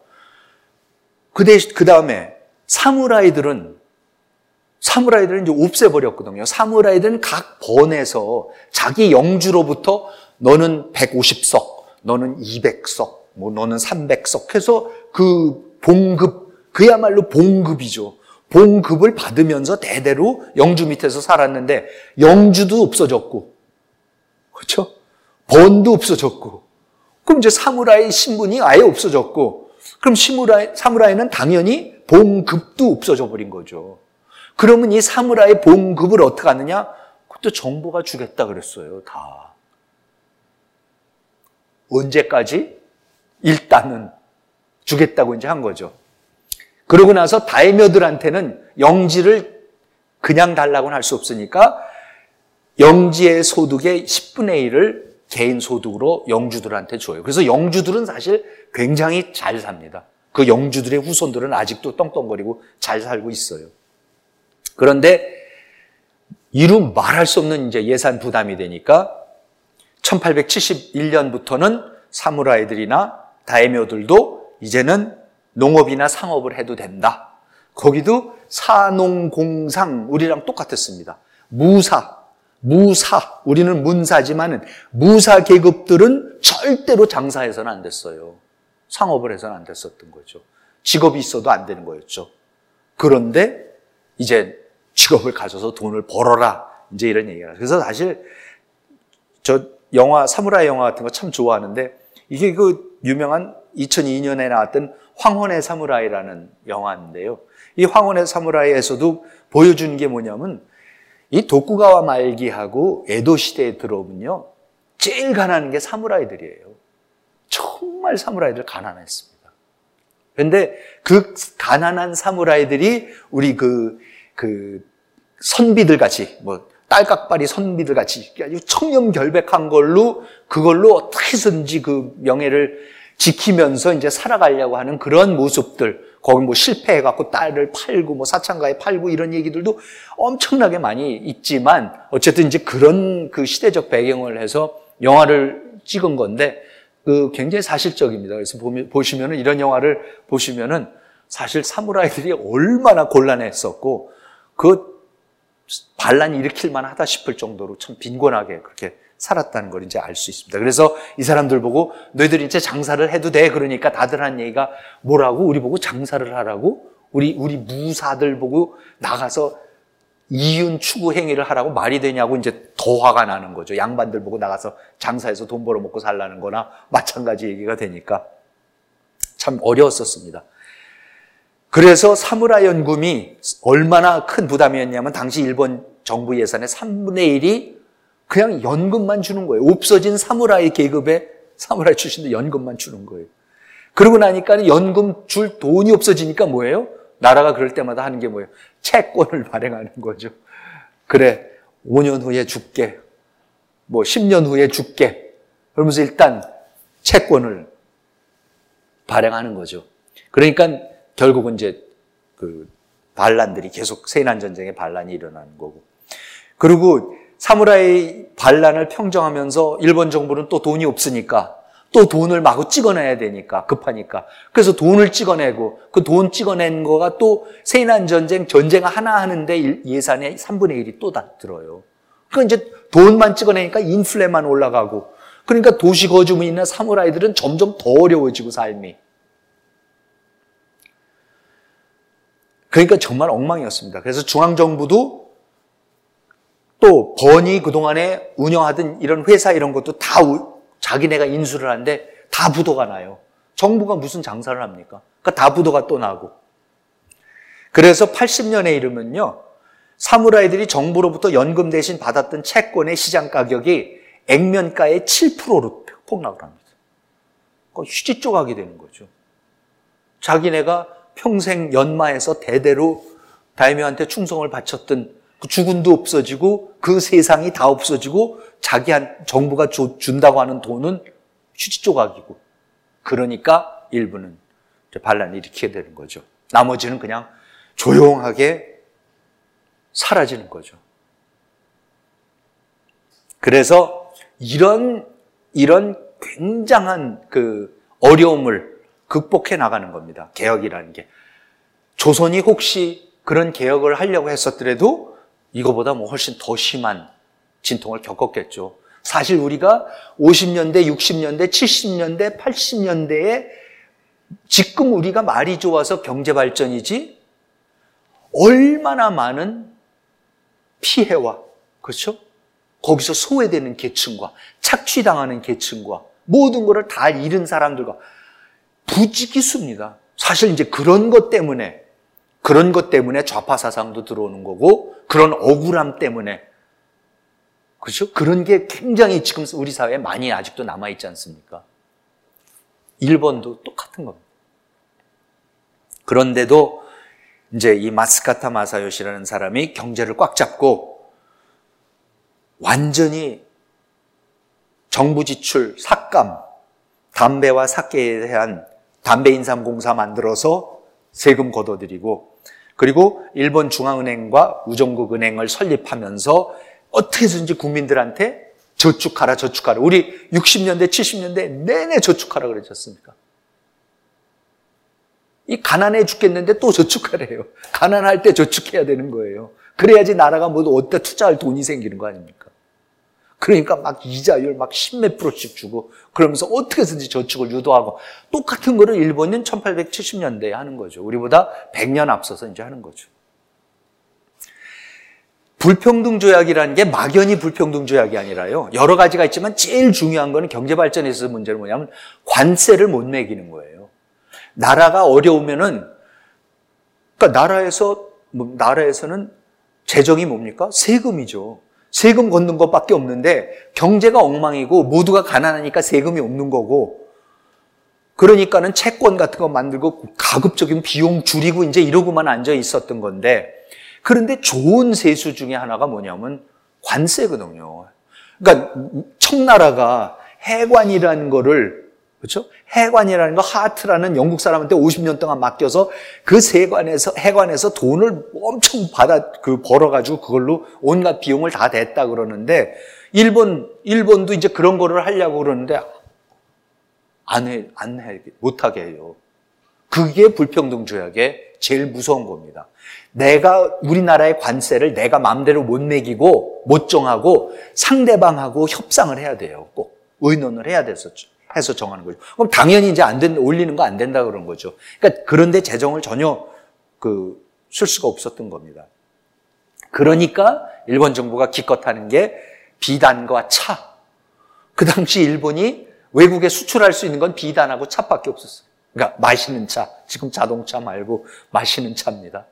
그 다음에 사무라이들은 이제 없애버렸거든요. 사무라이들은 각 번에서 자기 영주로부터 너는 150석, 너는 200석, 뭐 너는 300석 해서 그 봉급, 그야말로 봉급이죠. 봉급을 받으면서 대대로 영주 밑에서 살았는데 영주도 없어졌고, 그렇죠? 번도 없어졌고, 그럼 이제 사무라이 신분이 아예 없어졌고, 그럼 사무라이는 당연히 봉급도 없어져 버린 거죠. 그러면 이 사무라이 봉급을 어떻게 하느냐? 그것도 정부가 주겠다 그랬어요, 다. 언제까지? 일단은 주겠다고 이제 한 거죠. 그러고 나서 다이묘들한테는 영지를 그냥 달라고는 할 수 없으니까 영지의 소득의 10분의 1을 개인 소득으로 영주들한테 줘요. 그래서 영주들은 사실 굉장히 잘 삽니다. 그 영주들의 후손들은 아직도 떵떵거리고 잘 살고 있어요. 그런데 이루 말할 수 없는 이제 예산 부담이 되니까 1871년부터는 사무라이들이나 다이묘들도 이제는 농업이나 상업을 해도 된다. 거기도 사농공상, 우리랑 똑같았습니다. 무사, 우리는 문사지만은 무사 계급들은 절대로 장사해서는 안 됐어요. 상업을 해서는 안 됐었던 거죠. 직업이 있어도 안 되는 거였죠. 그런데 이제 직업을 가져서 돈을 벌어라. 이제 이런 얘기가. 그래서 사실 저 사무라이 영화 같은 거 참 좋아하는데 이게 그 유명한 2002년에 나왔던 황혼의 사무라이라는 영화인데요. 이 황혼의 사무라이에서도 보여주는 게 뭐냐면 이 도쿠가와 말기하고 에도 시대에 들어오면요. 제일 가난한 게 사무라이들이에요. 정말 사무라이들 가난했습니다. 그런데 그 가난한 사무라이들이 우리 그 선비들 같이 딸깍발이 선비들 같이 아주 청렴결백한 그걸로 어떻게 해서든지 그 명예를 지키면서 이제 살아가려고 하는 그런 모습들, 거기 실패해갖고 딸을 팔고 사창가에 팔고 이런 얘기들도 엄청나게 많이 있지만 어쨌든 이제 그런 그 시대적 배경을 해서 영화를 찍은 건데 굉장히 사실적입니다. 그래서 보시면은 이런 영화를 보시면은 사실 사무라이들이 얼마나 곤란했었고 그 반란이 일으킬만 하다 싶을 정도로 참 빈곤하게 그렇게 살았다는 걸 이제 알 수 있습니다. 그래서 이 사람들 보고 너희들 이제 장사를 해도 돼. 그러니까 다들 한 얘기가 뭐라고? 우리 보고 장사를 하라고? 우리 무사들 보고 나가서 이윤 추구 행위를 하라고 말이 되냐고 이제 더 화가 나는 거죠. 양반들 보고 나가서 장사해서 돈 벌어 먹고 살라는 거나 마찬가지 얘기가 되니까 참 어려웠었습니다. 그래서 사무라이 연금이 얼마나 큰 부담이었냐면 당시 일본 정부 예산의 3분의 1이 그냥 연금만 주는 거예요. 없어진 사무라이 계급에 사무라이 출신들 연금만 주는 거예요. 그러고 나니까 연금 줄 돈이 없어지니까 뭐예요? 나라가 그럴 때마다 하는 게 뭐예요? 채권을 발행하는 거죠. 그래, 5년 후에 줄게. 10년 후에 줄게. 그러면서 일단 채권을 발행하는 거죠. 그러니까 결국은 이제 반란들이 계속 세난 전쟁의 반란이 일어나는 거고. 그리고 사무라이 반란을 평정하면서 일본 정부는 또 돈이 없으니까 또 돈을 마구 찍어내야 되니까 급하니까 그래서 돈을 찍어내고 그 돈 찍어낸 거가 또 세난 전쟁 하나 하는데 예산의 3분의 1이 또 다 들어요. 그러니까 이제 돈만 찍어내니까 인플레만 올라가고 그러니까 도시 거주민이나 사무라이들은 점점 더 어려워지고 삶이. 그러니까 정말 엉망이었습니다. 그래서 중앙정부도 또 번이 그동안에 운영하던 이런 회사 이런 것도 다 자기네가 인수를 하는데 다 부도가 나요. 정부가 무슨 장사를 합니까? 그러니까 다 부도가 또 나고. 그래서 80년에 이르면요. 사무라이들이 정부로부터 연금 대신 받았던 채권의 시장 가격이 액면가의 7%로 폭락을 합니다. 휴지 쪼가게 되는 거죠. 자기네가 평생 연마해서 대대로 다이묘한테 충성을 바쳤던 그 주군도 없어지고 그 세상이 다 없어지고 정부가 준다고 하는 돈은 휴지 조각이고, 그러니까 일부는 반란을 일으키게 되는 거죠. 나머지는 그냥 조용하게 사라지는 거죠. 그래서 이런 굉장한 그 어려움을 극복해 나가는 겁니다. 개혁이라는 게. 조선이 혹시 그런 개혁을 하려고 했었더라도 이거보다 훨씬 더 심한 진통을 겪었겠죠. 사실 우리가 50년대, 60년대, 70년대, 80년대에 지금 우리가 말이 좋아서 경제 발전이지 얼마나 많은 피해와, 그렇죠? 거기서 소외되는 계층과 착취당하는 계층과 모든 것을 다 잃은 사람들과 부지기수입니다. 사실 이제 그런 것 때문에 좌파 사상도 들어오는 거고, 그런 억울함 때문에, 그렇죠? 그런 게 굉장히 지금 우리 사회에 많이 아직도 남아있지 않습니까? 일본도 똑같은 겁니다. 그런데도 이제 이 마츠카타 마사요시라는 사람이 경제를 꽉 잡고 완전히 정부 지출, 삭감, 담배와 사케에 대한 담배 인삼공사 만들어서 세금 걷어들이고, 그리고 일본 중앙은행과 우정국 은행을 설립하면서 어떻게 해서든지 국민들한테 저축하라. 우리 60년대, 70년대 내내 저축하라 그러지 않습니까? 이 가난해 죽겠는데 또 저축하래요. 가난할 때 저축해야 되는 거예요. 그래야지 나라가 어디다 투자할 돈이 생기는 거 아닙니까? 그러니까 막 이자율 막 10몇 %씩 주고 그러면서 어떻게 해서든지 저축을 유도하고, 똑같은 거를 일본은 1870년대에 하는 거죠. 우리보다 100년 앞서서 이제 하는 거죠. 불평등 조약이라는 게 막연히 불평등 조약이 아니라요, 여러 가지가 있지만 제일 중요한 거는 경제 발전에 있어서 문제는 뭐냐면 관세를 못 매기는 거예요. 나라가 어려우면은, 그러니까 나라에서는 재정이 뭡니까? 세금이죠. 세금 걷는 것밖에 없는데 경제가 엉망이고 모두가 가난하니까 세금이 없는 거고, 그러니까는 채권 같은 거 만들고 가급적인 비용 줄이고 이제 이러고만 앉아 있었던 건데, 그런데 좋은 세수 중에 하나가 뭐냐면 관세거든요. 그러니까 청나라가 해관이라는 거를, 그렇죠? 해관이라는 거, 하트라는 영국 사람한테 50년 동안 맡겨서 그 해관에서 돈을 엄청 벌어가지고 그걸로 온갖 비용을 다 냈다 그러는데, 일본도 이제 그런 거를 하려고 그러는데 못하게 해요. 그게 불평등 조약의 제일 무서운 겁니다. 우리나라의 관세를 내가 마음대로 못 매기고 못 정하고 상대방하고 협상을 해야 돼요. 꼭 의논을 해야 됐었죠. 해서 정하는 거죠. 그럼 당연히 이제 올리는 거 안 된다 그런 거죠. 그러니까 그런데 재정을 전혀 쓸 수가 없었던 겁니다. 그러니까 일본 정부가 기껏 하는 게 비단과 차. 그 당시 일본이 외국에 수출할 수 있는 건 비단하고 차밖에 없었어요. 그러니까 마시는 차, 지금 자동차 말고 마시는 차입니다.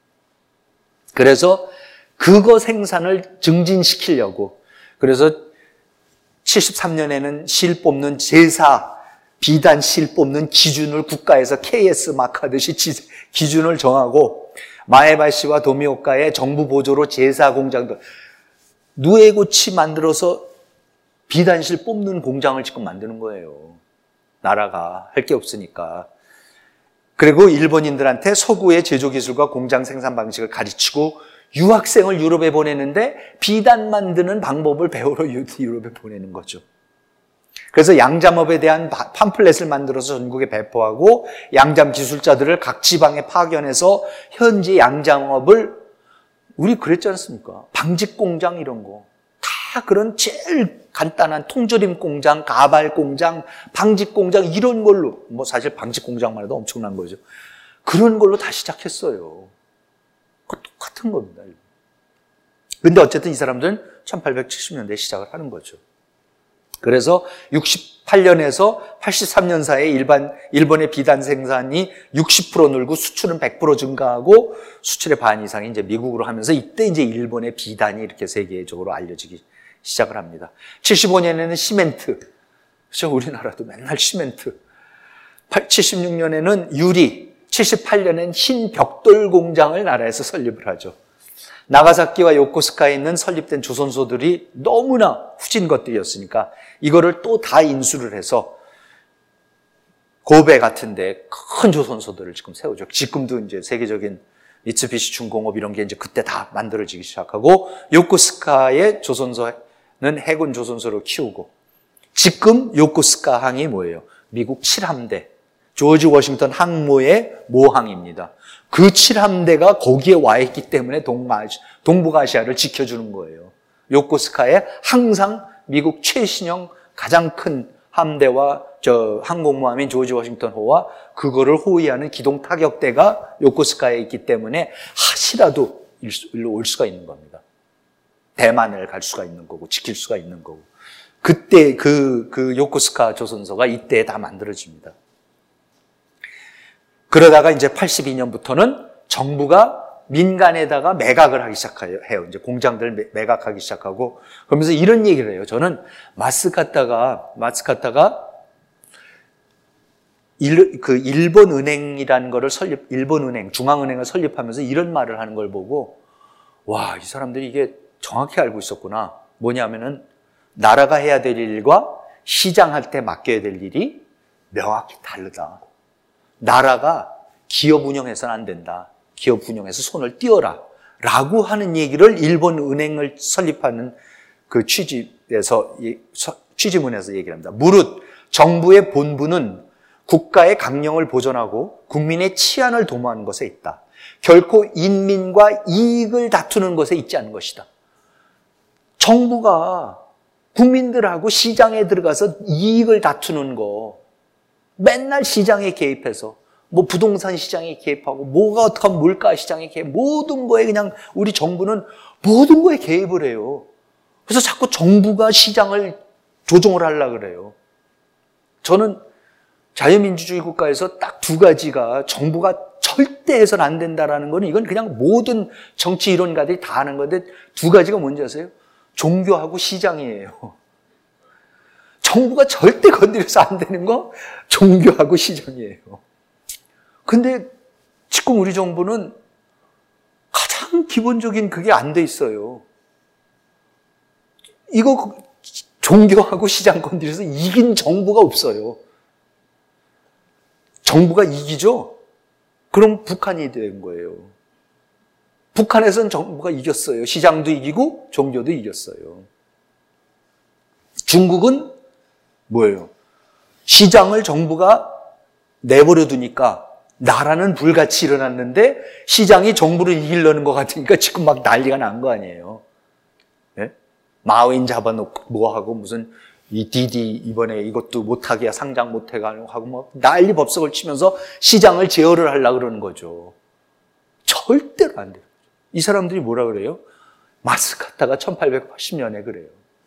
그래서 그거 생산을 증진시키려고, 그래서 73년에는 실 뽑는 비단 실 뽑는 기준을 국가에서 KS 막 하듯이 기준을 정하고, 마에바시와 도미오카의 정부 보조로 제사 공장도 누에고치 만들어서 비단실 뽑는 공장을 지금 만드는 거예요. 나라가 할 게 없으니까. 그리고 일본인들한테 서구의 제조기술과 공장 생산 방식을 가르치고 유학생을 유럽에 보내는데 비단 만드는 방법을 배우러 유럽에 보내는 거죠. 그래서 양잠업에 대한 팜플렛을 만들어서 전국에 배포하고, 양잠 기술자들을 각 지방에 파견해서 현지 양잠업을, 우리 그랬지 않습니까? 방직 공장 이런 거. 다 그런 제일 간단한 통조림 공장, 가발 공장, 방직 공장 이런 걸로, 사실 방직 공장만 해도 엄청난 거죠. 그런 걸로 다 시작했어요. 똑같은 겁니다. 근데 어쨌든 이 사람들은 1870년대에 시작을 하는 거죠. 그래서 68년에서 83년 사이에 일본의 비단 생산이 60% 늘고 수출은 100% 증가하고 수출의 반 이상이 이제 미국으로 하면서, 이때 이제 일본의 비단이 이렇게 세계적으로 알려지기 시작을 합니다. 75년에는 시멘트. 그렇죠? 우리나라도 맨날 시멘트. 76년에는 유리, 78년에는 흰 벽돌 공장을 나라에서 설립을 하죠. 나가사키와 요코스카에 있는 설립된 조선소들이 너무나 후진 것들이었으니까 이거를 또 다 인수를 해서 고베 같은데 큰 조선소들을 지금 세우죠. 지금도 이제 세계적인 미쓰비시 중공업 이런 게 이제 그때 다 만들어지기 시작하고, 요코스카의 조선소는 해군 조선소로 키우고, 지금 요코스카 항이 뭐예요? 미국 7함대 조지 워싱턴 항모의 모항입니다. 그 7함대가 거기에 와 있기 때문에 동북아시아를 지켜주는 거예요. 요코스카에 항상 미국 최신형 가장 큰 함대와 항공모함인 조지 워싱턴호와 그거를 호위하는 기동 타격대가 요코스카에 있기 때문에 하시라도 일로 올 수가 있는 겁니다. 대만을 갈 수가 있는 거고 지킬 수가 있는 거고. 그때 그 요코스카 조선소가 이때 다 만들어집니다. 그러다가 이제 82년부터는 정부가 민간에다가 매각을 하기 시작해요. 이제 공장들 매각하기 시작하고, 그러면서 이런 얘기를 해요. 저는 마스카타가 일본 은행이라는 거를 일본 은행, 중앙은행을 설립하면서 이런 말을 하는 걸 보고, 와, 이 사람들이 이게 정확히 알고 있었구나. 뭐냐면은 나라가 해야 될 일과 시장할 때 맡겨야 될 일이 명확히 다르다. 나라가 기업 운영해서는 안 된다. 기업 운영해서 손을 띄어라. 라고 하는 얘기를 일본 은행을 설립하는 그 취지문에서 얘기를 합니다. 무릇 정부의 본분은 국가의 강령을 보존하고 국민의 치안을 도모하는 것에 있다. 결코 인민과 이익을 다투는 것에 있지 않은 것이다. 정부가 국민들하고 시장에 들어가서 이익을 다투는 거, 맨날 시장에 개입해서 뭐 부동산 시장에 개입하고 뭐가 어떻게 하면 물가 시장에 개입, 모든 거에 그냥 우리 정부는 모든 거에 개입을 해요. 그래서 자꾸 정부가 시장을 조종을 하려고 그래요. 저는 자유민주주의 국가에서 딱 두 가지가 정부가 절대 해서는 안 된다라는 거는, 이건 그냥 모든 정치 이론가들이 다 하는 건데, 두 가지가 뭔지 아세요? 종교하고 시장이에요. 정부가 절대 건드려서 안 되는 거 종교하고 시장이에요. 근데 지금 우리 정부는 가장 기본적인 그게 안 돼 있어요. 이거 종교하고 시장 건드려서 이긴 정부가 없어요. 정부가 이기죠? 그럼 북한이 된 거예요. 북한에서는 정부가 이겼어요. 시장도 이기고 종교도 이겼어요. 중국은 뭐예요? 시장을 정부가 내버려 두니까 나라는 불같이 일어났는데 시장이 정부를 이기려는 것 같으니까 지금 막 난리가 난 거 아니에요. 네? 마오인 잡아놓고 뭐하고 무슨 이 디디 이번에 이것도 못하게 상장 못해가 하고 뭐 난리 법석을 치면서 시장을 제어를 하려고 그러는 거죠. 절대로 안 돼요. 이 사람들이 뭐라 그래요? 마스카타가 1880년에 그래요.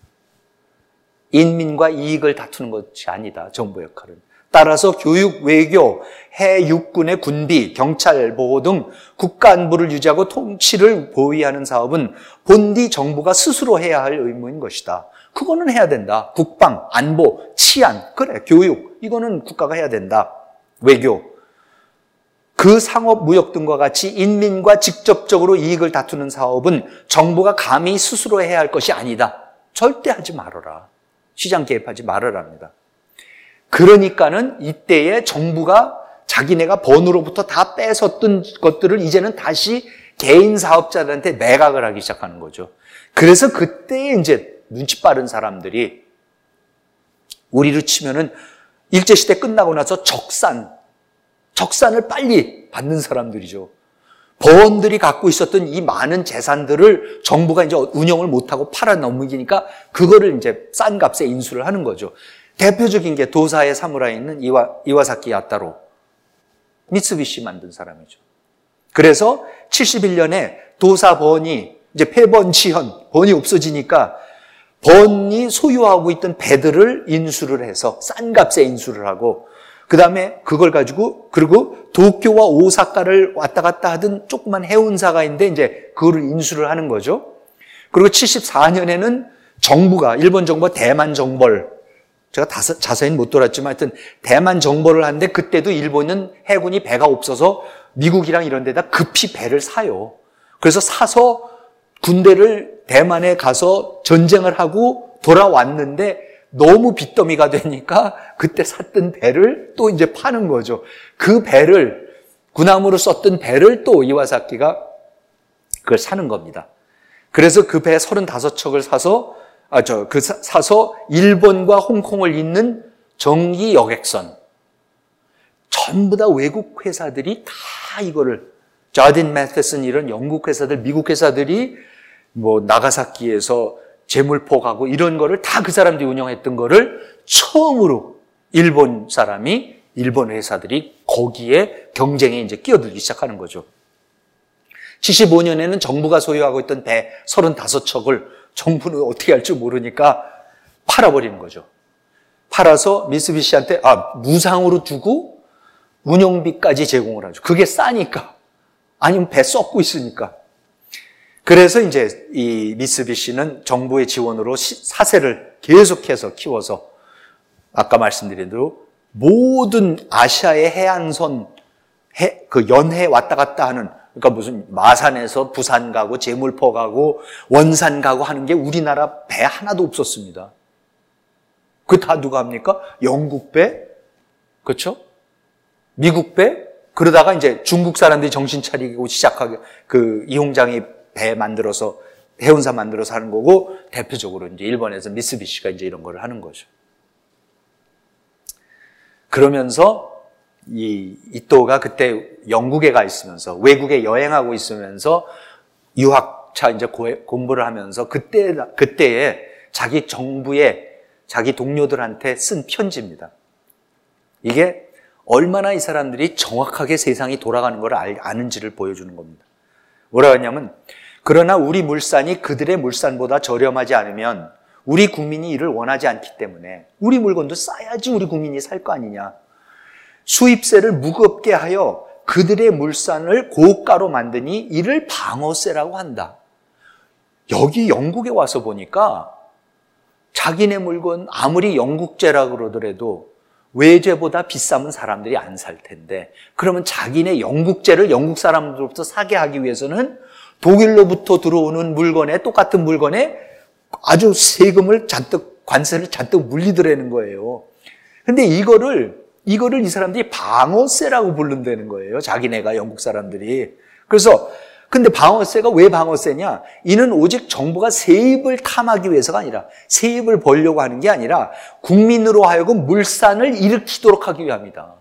인민과 이익을 다투는 것이 아니다, 정부 역할은. 따라서 교육, 외교, 해, 육군의 군비, 경찰 보호 등 국가 안보를 유지하고 통치를 보위하는 사업은 본디 정부가 스스로 해야 할 의무인 것이다. 그거는 해야 된다. 국방, 안보, 치안, 그래, 교육, 이거는 국가가 해야 된다. 외교. 그 상업, 무역 등과 같이 인민과 직접적으로 이익을 다투는 사업은 정부가 감히 스스로 해야 할 것이 아니다. 절대 하지 말아라. 시장 개입하지 말아랍니다. 그러니까는 이때에 정부가 자기네가 번으로부터 다 뺏었던 것들을 이제는 다시 개인 사업자들한테 매각을 하기 시작하는 거죠. 그래서 그때 이제 눈치 빠른 사람들이, 우리로 치면은 일제시대 끝나고 나서 적산을 빨리 받는 사람들이죠. 번들이 갖고 있었던 이 많은 재산들을 정부가 이제 운영을 못하고 팔아 넘기니까 그거를 이제 싼 값에 인수를 하는 거죠. 대표적인 게 도사의 사무라이 있는 이와사키 야타로, 미쓰비시 만든 사람이죠. 그래서 71년에 도사 번이 이제 폐번치현, 번이 없어지니까 번이 소유하고 있던 배들을 인수를 해서 싼 값에 인수를 하고, 그 다음에 그걸 가지고, 그리고 도쿄와 오사카를 왔다 갔다 하던 조그만 해운사가 있는데 이제 그거를 인수를 하는 거죠. 그리고 74년에는 정부가, 일본 정부가 대만 정벌, 제가 자세히는 못 돌았지만 하여튼 대만 정벌을 하는데, 그때도 일본은 해군이 배가 없어서 미국이랑 이런 데다 급히 배를 사요. 그래서 사서 군대를 대만에 가서 전쟁을 하고 돌아왔는데 너무 빚더미가 되니까 그때 샀던 배를 또 이제 파는 거죠. 그 배를, 군함으로 썼던 배를 또 이와사키가 그걸 사는 겁니다. 그래서 그 배 35척을 사서, 사서 일본과 홍콩을 잇는 정기 여객선. 전부 다 외국 회사들이 다 이거를, 자딘 매테슨 이런 영국 회사들, 미국 회사들이 뭐 나가사키에서 제물포 가고 이런 거를 다 그 사람들이 운영했던 거를 처음으로 일본 사람이, 일본 회사들이 거기에 경쟁에 이제 끼어들기 시작하는 거죠. 75년에는 정부가 소유하고 있던 배 35척을 정부는 어떻게 할 줄 모르니까 팔아버리는 거죠. 팔아서 미쓰비시한테 무상으로 주고 운영비까지 제공을 하죠. 그게 싸니까. 아니면 배 썩고 있으니까. 그래서 이제 이 미쓰비시는 정부의 지원으로 사세를 계속해서 키워서 아까 말씀드린 대로 모든 아시아의 해안선, 그 연해 왔다 갔다 하는, 그러니까 무슨 마산에서 부산 가고 제물포 가고 원산 가고 하는 게 우리나라 배 하나도 없었습니다. 그 다 누가 합니까? 영국 배, 그렇죠? 미국 배, 그러다가 이제 중국 사람들이 정신 차리고 시작하게 그 이홍장이 배 만들어서 해운사 만들어서 하는 거고, 대표적으로 이제 일본에서 미쓰비시가 이제 이런 걸 하는 거죠. 그러면서 이 이토가 그때 영국에 가 있으면서, 외국에 여행하고 있으면서 유학차 이제 공부를 하면서 그때에 자기 정부에 자기 동료들한테 쓴 편지입니다. 이게 얼마나 이 사람들이 정확하게 세상이 돌아가는 걸 아는지를 보여주는 겁니다. 뭐라고 하냐면, 그러나 우리 물산이 그들의 물산보다 저렴하지 않으면 우리 국민이 이를 원하지 않기 때문에 우리 물건도 싸야지 우리 국민이 살 거 아니냐. 수입세를 무겁게 하여 그들의 물산을 고가로 만드니 이를 방어세라고 한다. 여기 영국에 와서 보니까 자기네 물건 아무리 영국제라 그러더라도 외제보다 비싸면 사람들이 안 살 텐데, 그러면 자기네 영국제를 영국 사람들로부터 사게 하기 위해서는 독일로부터 들어오는 물건에, 똑같은 물건에 아주 세금을 잔뜩, 관세를 잔뜩 물리더라는 거예요. 근데 이거를 이 사람들이 방어세라고 부른다는 거예요. 자기네가, 영국 사람들이. 그래서 근데 방어세가 왜 방어세냐? 이는 오직 정부가 세입을 탐하기 위해서가 아니라, 세입을 벌려고 하는 게 아니라 국민으로 하여금 물산을 일으키도록 하기 위함이다.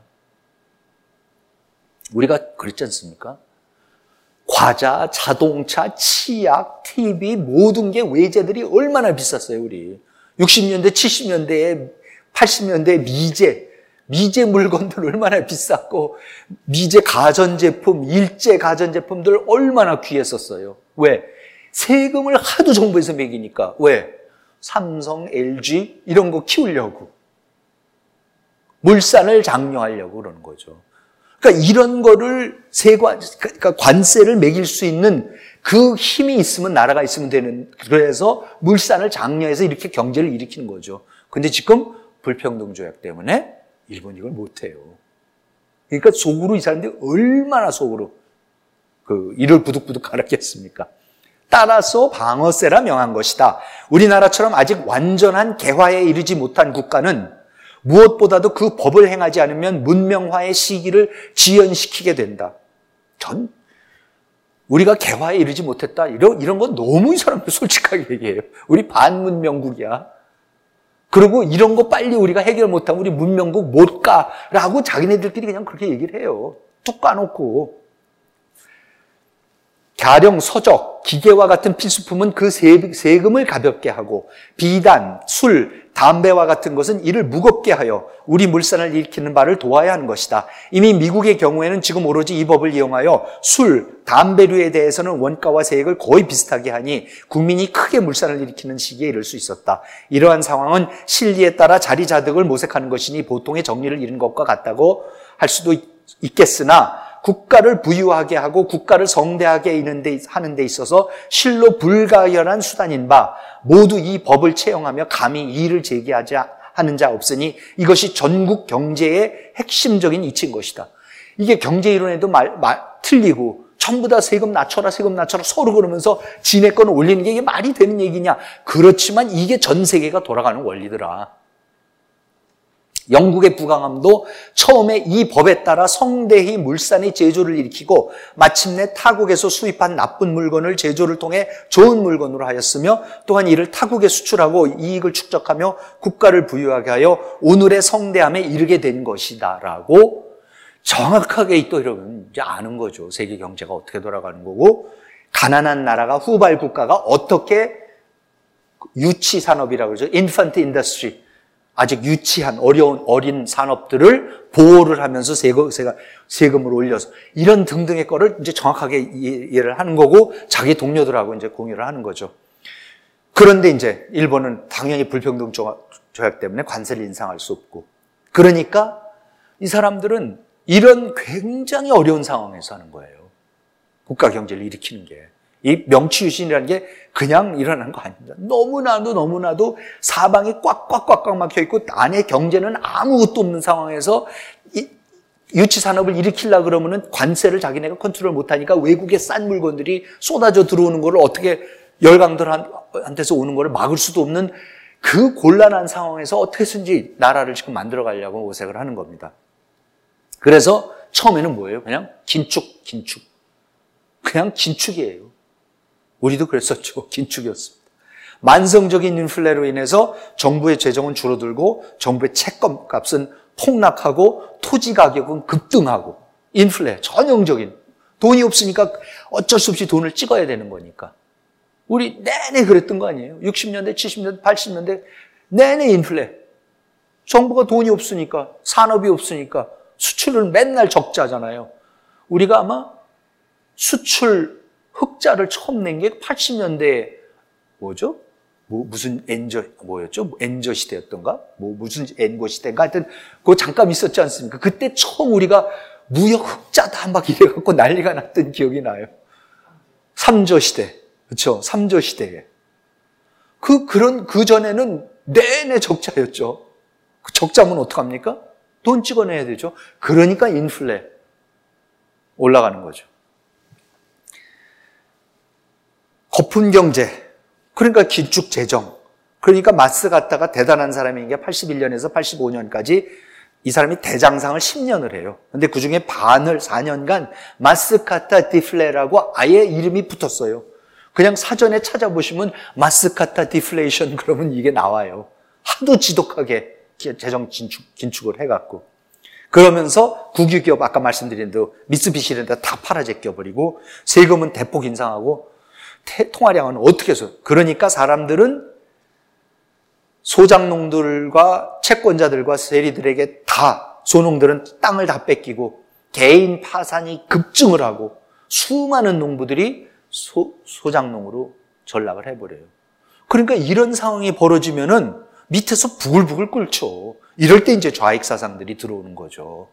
우리가 그랬지 않습니까? 과자, 자동차, 치약, TV 모든 게 외제들이 얼마나 비쌌어요, 우리. 60년대, 70년대에, 80년대에 미제 물건들 얼마나 비쌌고, 미제 가전제품, 일제 가전제품들 얼마나 귀했었어요. 왜? 세금을 하도 정부에서 매기니까. 왜? 삼성, LG 이런 거 키우려고. 물산을 장려하려고 그러는 거죠. 그러니까 이런 거를 그러니까 관세를 매길 수 있는 그 힘이 있으면, 나라가 있으면 되는, 그래서 물산을 장려해서 이렇게 경제를 일으키는 거죠. 근데 지금 불평등 조약 때문에 일본이 이걸 못해요. 그러니까 속으로 이 사람들이 얼마나 속으로 이를 부득부득 갈았겠습니까? 따라서 방어세라 명한 것이다. 우리나라처럼 아직 완전한 개화에 이르지 못한 국가는 무엇보다도 그 법을 행하지 않으면 문명화의 시기를 지연시키게 된다. 우리가 개화에 이르지 못했다. 이런 건 너무 이 사람들 솔직하게 얘기해요. 우리 반문명국이야. 그리고 이런 거 빨리 우리가 해결 못하면 우리 문명국 못 가라고 자기네들끼리 그냥 그렇게 얘기를 해요. 뚝 까놓고. 가령 서적, 기계와 같은 필수품은 그 세금을 가볍게 하고, 비단, 술, 담배와 같은 것은 이를 무겁게 하여 우리 물산을 일으키는 바를 도와야 하는 것이다. 이미 미국의 경우에는 지금 오로지 이 법을 이용하여 술, 담배류에 대해서는 원가와 세액을 거의 비슷하게 하니 국민이 크게 물산을 일으키는 시기에 이를 수 있었다. 이러한 상황은 실리에 따라 자리자득을 모색하는 것이니 보통의 정리를 잃은 것과 같다고 할 수도 있겠으나, 국가를 부유하게 하고 국가를 성대하게 하는 데 있어서 실로 불가결한 수단인 바 모두 이 법을 채용하며 감히 이의를 제기하지 하는 자 없으니 이것이 전국 경제의 핵심적인 이치인 것이다. 이게 경제 이론에도 틀리고 전부 다 세금 낮춰라 서로 그러면서 지네 건 올리는 게 이게 말이 되는 얘기냐. 그렇지만 이게 전 세계가 돌아가는 원리더라. 영국의 부강함도 처음에 이 법에 따라 성대히 물산의 제조를 일으키고 마침내 타국에서 수입한 나쁜 물건을 제조를 통해 좋은 물건으로 하였으며 또한 이를 타국에 수출하고 이익을 축적하며 국가를 부유하게 하여 오늘의 성대함에 이르게 된 것이다라고 정확하게 또 여러분 이제 아는 거죠. 세계 경제가 어떻게 돌아가는 거고 가난한 나라가 후발 국가가 어떻게 유치 산업이라고 그러죠. 인펀트 인더스트리. 아직 유치한 어린 산업들을 보호를 하면서 세금을 올려서 이런 등등의 거를 이제 정확하게 이해를 하는 거고 자기 동료들하고 이제 공유를 하는 거죠. 그런데 이제 일본은 당연히 불평등 조약 때문에 관세를 인상할 수 없고 그러니까 이 사람들은 이런 굉장히 어려운 상황에서 하는 거예요. 국가 경제를 일으키는 게. 이 명치유신이라는 게 그냥 일어나는 거 아닙니다. 너무나도 사방이 꽉꽉 막혀있고 안에 경제는 아무것도 없는 상황에서 유치산업을 일으키려고 그러면은 관세를 자기네가 컨트롤 못하니까 외국의 싼 물건들이 쏟아져 들어오는 거를 어떻게 열강들한테서 오는 거를 막을 수도 없는 그 곤란한 상황에서 어떻게든지 나라를 지금 만들어 가려고 오색을 하는 겁니다. 그래서 처음에는 뭐예요? 그냥 긴축. 그냥 긴축이에요. 우리도 그랬었죠. 긴축이었습니다. 만성적인 인플레로 인해서 정부의 재정은 줄어들고 정부의 채권값은 폭락하고 토지 가격은 급등하고 인플레, 전형적인. 돈이 없으니까 어쩔 수 없이 돈을 찍어야 되는 거니까. 우리 내내 그랬던 거 아니에요? 60년대, 70년대, 80년대 내내 인플레. 정부가 돈이 없으니까, 산업이 없으니까 수출을 맨날 적자잖아요. 우리가 아마 수출 흑자를 처음 낸 게 80년대에 뭐죠? 무슨 뭐였죠? 엔저 시대였던가? 무슨 엔고 시대인가? 하여튼 그거 잠깐 있었지 않습니까? 그때 처음 우리가 무역 흑자다 막 이래갖고 난리가 났던 기억이 나요. 삼조 시대. 그렇죠? 삼조 시대에. 그 전에는 내내 적자였죠. 그 적자면 어떡합니까? 돈 찍어내야 되죠. 그러니까 인플레 올라가는 거죠. 거품 경제, 그러니까 긴축 재정, 그러니까 마스 갖다가 대단한 사람인 게 81년에서 85년까지 이 사람이 대장상을 10년을 해요. 근데 그 중에 반을 4년간 마스카타 디플레라고 아예 이름이 붙었어요. 그냥 사전에 찾아보시면 마스카타 디플레이션 그러면 이게 나와요. 하도 지독하게 재정 긴축을 해갖고. 그러면서 국유기업 아까 말씀드린 대로 미쓰비시 이런 데 다 팔아 제껴버리고 세금은 대폭 인상하고 통화량은 어떻게 해서. 그러니까 사람들은 소장농들과 채권자들과 세리들에게 다 소농들은 땅을 다 뺏기고 개인 파산이 급증을 하고 수많은 농부들이 소장농으로 전락을 해버려요. 그러니까 이런 상황이 벌어지면은 밑에서 부글부글 끓죠. 이럴 때 이제 좌익 사상들이 들어오는 거죠.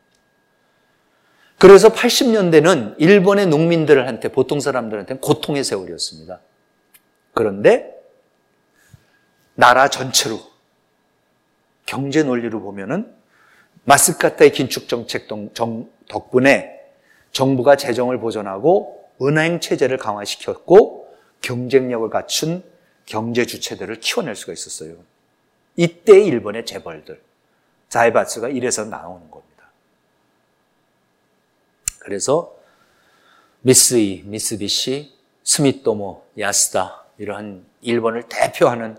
그래서 80년대는 일본의 농민들한테, 보통 사람들한테는 고통의 세월이었습니다. 그런데 나라 전체로 경제 논리로 보면은 마스카타의 긴축 정책 덕분에 정부가 재정을 보전하고 은행 체제를 강화시켰고 경쟁력을 갖춘 경제 주체들을 키워낼 수가 있었어요. 이때 일본의 재벌들, 자이바츠가 이래서 나오는 겁니다. 그래서 미쓰이, 미쓰비시, 스미토모, 야스다 이러한 일본을 대표하는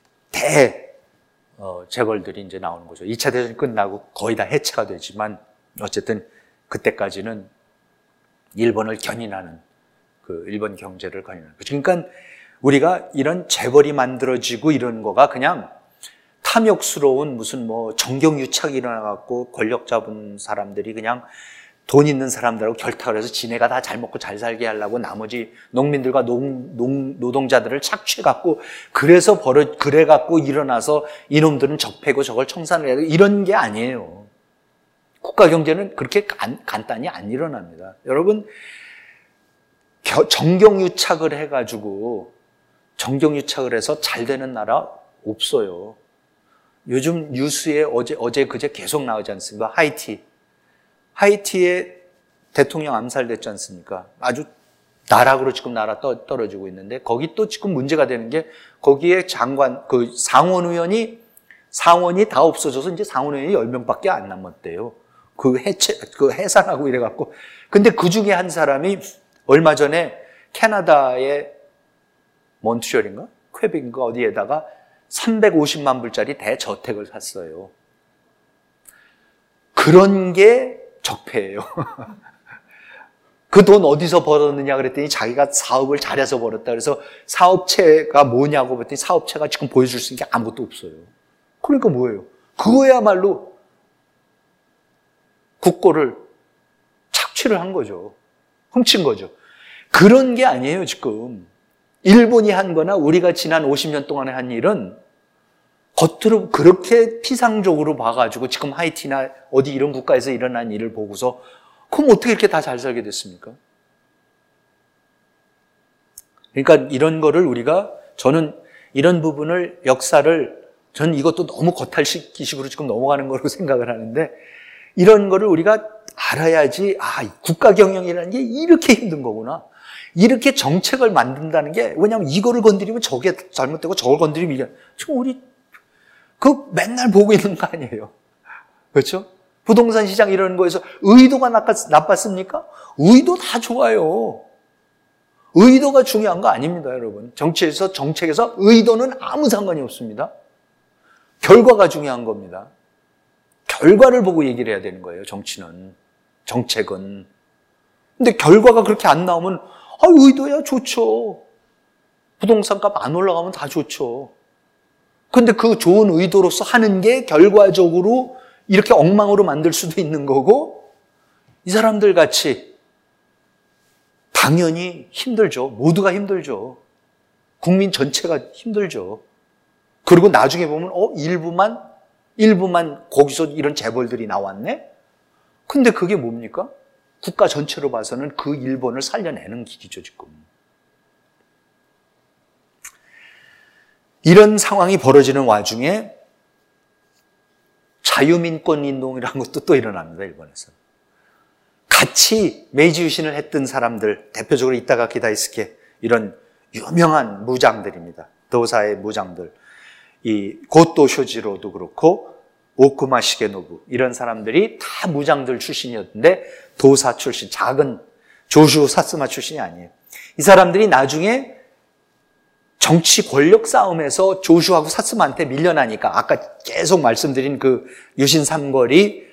재벌들이 이제 나오는 거죠. 2차 대전이 끝나고 거의 다 해체가 되지만 어쨌든 그때까지는 일본을 견인하는 그 일본 경제를 견인하는 거죠. 그러니까 우리가 이런 재벌이 만들어지고 이런 거가 그냥 탐욕스러운 무슨 정경유착이 일어나갖고 권력 잡은 사람들이 그냥 돈 있는 사람들하고 결탁을 해서 지네가 다 잘 먹고 잘 살게 하려고 나머지 농민들과 노동자들을 착취해갖고 그래갖고 일어나서 이놈들은 적폐고 저걸 청산을 해야 되고 이런 게 아니에요. 국가 경제는 그렇게 간단히 안 일어납니다. 여러분, 정경유착을 해가지고 정경유착을 해서 잘 되는 나라 없어요. 요즘 뉴스에 어제 그제 계속 나오지 않습니까? 하이티에 대통령 암살됐지 않습니까? 아주 나락으로 지금 떨어지고 있는데 거기 또 지금 문제가 되는 게 거기에 장관, 그 상원이 다 없어져서 이제 상원의원이 10명밖에 안 남았대요. 그 해산하고 이래갖고. 근데 그 중에 한 사람이 얼마 전에 캐나다의 몬트리올인가? 퀘벡인가 어디에다가 350만 불짜리 대저택을 샀어요. 그런 게 적폐예요. 그 돈 어디서 벌었느냐 그랬더니 자기가 사업을 잘해서 벌었다. 그래서 사업체가 뭐냐고 그랬더니 사업체가 지금 보여줄 수 있는 게 아무것도 없어요. 그러니까 뭐예요? 그거야말로 국고를 착취를 한 거죠. 훔친 거죠. 그런 게 아니에요, 지금. 일본이 한 거나 우리가 지난 50년 동안에 한 일은 겉으로 그렇게 피상적으로 봐가지고 지금 하이티나 어디 이런 국가에서 일어난 일을 보고서 그럼 어떻게 이렇게 다 잘 살게 됐습니까? 그러니까 이런 거를 저는 이런 부분을 저는 이것도 너무 겉핥기식으로 지금 넘어가는 거로 생각을 하는데 이런 거를 우리가 알아야지, 국가 경영이라는 게 이렇게 힘든 거구나. 이렇게 정책을 만든다는 게, 왜냐하면 이거를 건드리면 저게 잘못되고 저걸 건드리면 이게, 지금 우리, 맨날 보고 있는 거 아니에요. 그렇죠? 부동산 시장 이런 거에서 의도가 나빴습니까? 의도 다 좋아요. 의도가 중요한 거 아닙니다, 여러분. 정책에서 의도는 아무 상관이 없습니다. 결과가 중요한 겁니다. 결과를 보고 얘기를 해야 되는 거예요, 정책은. 근데 결과가 그렇게 안 나오면, 의도야 좋죠. 부동산 값 안 올라가면 다 좋죠. 근데 그 좋은 의도로서 하는 게 결과적으로 이렇게 엉망으로 만들 수도 있는 거고, 이 사람들 같이 당연히 힘들죠. 모두가 힘들죠. 국민 전체가 힘들죠. 그리고 나중에 보면, 일부만 거기서 이런 재벌들이 나왔네? 근데 그게 뭡니까? 국가 전체로 봐서는 그 일본을 살려내는 길이죠, 지금. 이런 상황이 벌어지는 와중에 자유민권 운동이라는 것도 또 일어납니다, 일본에서. 같이 메이지 유신을 했던 사람들, 대표적으로 이타가키 다이스케, 이런 유명한 무장들입니다. 도사의 무장들. 이 고토 쇼지로도 그렇고 오쿠마 시게노부 이런 사람들이 다 무장들 출신이었는데 도사 출신, 작은 조슈 사스마 출신이 아니에요. 이 사람들이 나중에 정치 권력 싸움에서 조슈하고 사스마한테 밀려나니까 아까 계속 말씀드린 그 유신 삼거리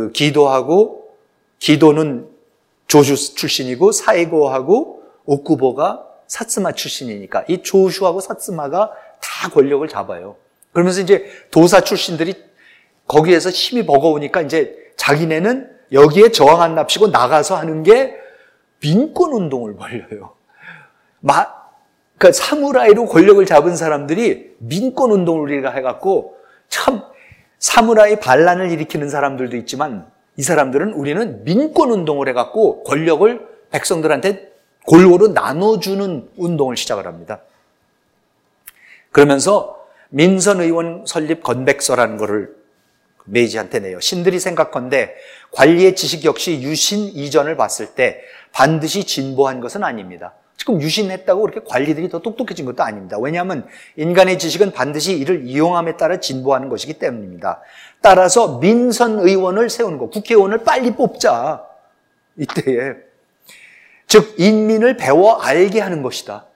기도는 조슈 출신이고 사이고하고 오쿠보가 사스마 출신이니까 이 조슈하고 사스마가 다 권력을 잡아요. 그러면서 이제 도사 출신들이 거기에서 힘이 버거우니까 이제 자기네는 여기에 저항 안 납시고 나가서 하는 게 민권 운동을 벌여요. 그러니까 사무라이로 권력을 잡은 사람들이 민권 운동을 해갖고 참 사무라이 반란을 일으키는 사람들도 있지만 이 사람들은 우리는 민권 운동을 해갖고 권력을 백성들한테 골고루 나눠주는 운동을 시작을 합니다. 그러면서 민선 의원 설립 건백서라는 거를 메이지한테 내요. 신들이 생각컨대 관리의 지식 역시 유신 이전을 봤을 때 반드시 진보한 것은 아닙니다. 지금 유신했다고 그렇게 관리들이 더 똑똑해진 것도 아닙니다. 왜냐하면 인간의 지식은 반드시 이를 이용함에 따라 진보하는 것이기 때문입니다. 따라서 민선 의원을 세우는 거, 국회의원을 빨리 뽑자. 이때에. 즉 인민을 배워 알게 하는 것이다.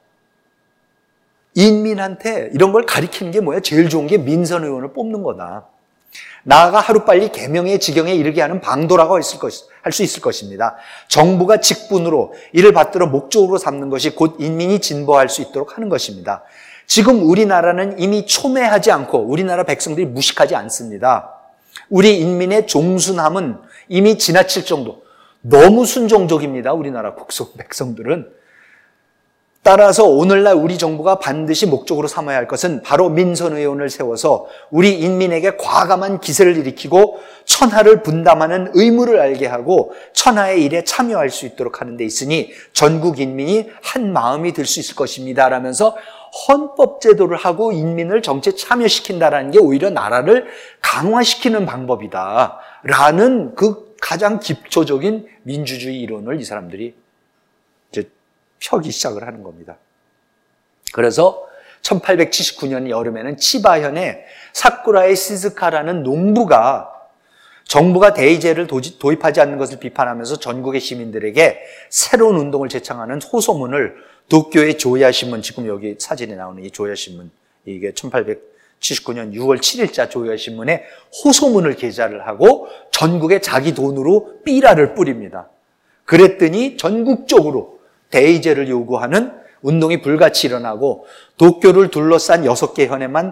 인민한테 이런 걸 가리키는 게 뭐야? 제일 좋은 게 민선 의원을 뽑는 거다. 나아가 하루빨리 계명의 지경에 이르게 하는 방도라고 할 수 있을 것입니다. 정부가 직분으로 이를 받들어 목적으로 삼는 것이 곧 인민이 진보할 수 있도록 하는 것입니다. 지금 우리나라는 이미 초매하지 않고 우리나라 백성들이 무식하지 않습니다. 우리 인민의 종순함은 이미 지나칠 정도. 너무 순종적입니다. 우리나라 백성들은. 따라서 오늘날 우리 정부가 반드시 목적으로 삼아야 할 것은 바로 민선의원을 세워서 우리 인민에게 과감한 기세를 일으키고 천하를 분담하는 의무를 알게 하고 천하의 일에 참여할 수 있도록 하는 데 있으니 전국 인민이 한 마음이 될 수 있을 것입니다. 라면서 헌법 제도를 하고 인민을 정치에 참여시킨다라는 게 오히려 나라를 강화시키는 방법이다. 라는 그 가장 기초적인 민주주의 이론을 이 사람들이 이제 펴기 시작을 하는 겁니다. 그래서 1879년 여름에는 치바현의 사쿠라의 시즈카라는 농부가 정부가 대의제를 도입하지 않는 것을 비판하면서 전국의 시민들에게 새로운 운동을 제창하는 호소문을 도쿄의 조야신문, 지금 여기 사진에 나오는 이 조야신문, 이게 1879년 6월 7일자 조야신문에 호소문을 게재를 하고 전국에 자기 돈으로 삐라를 뿌립니다. 그랬더니 전국적으로 대의제를 요구하는 운동이 불같이 일어나고 도쿄를 둘러싼 6개 현에만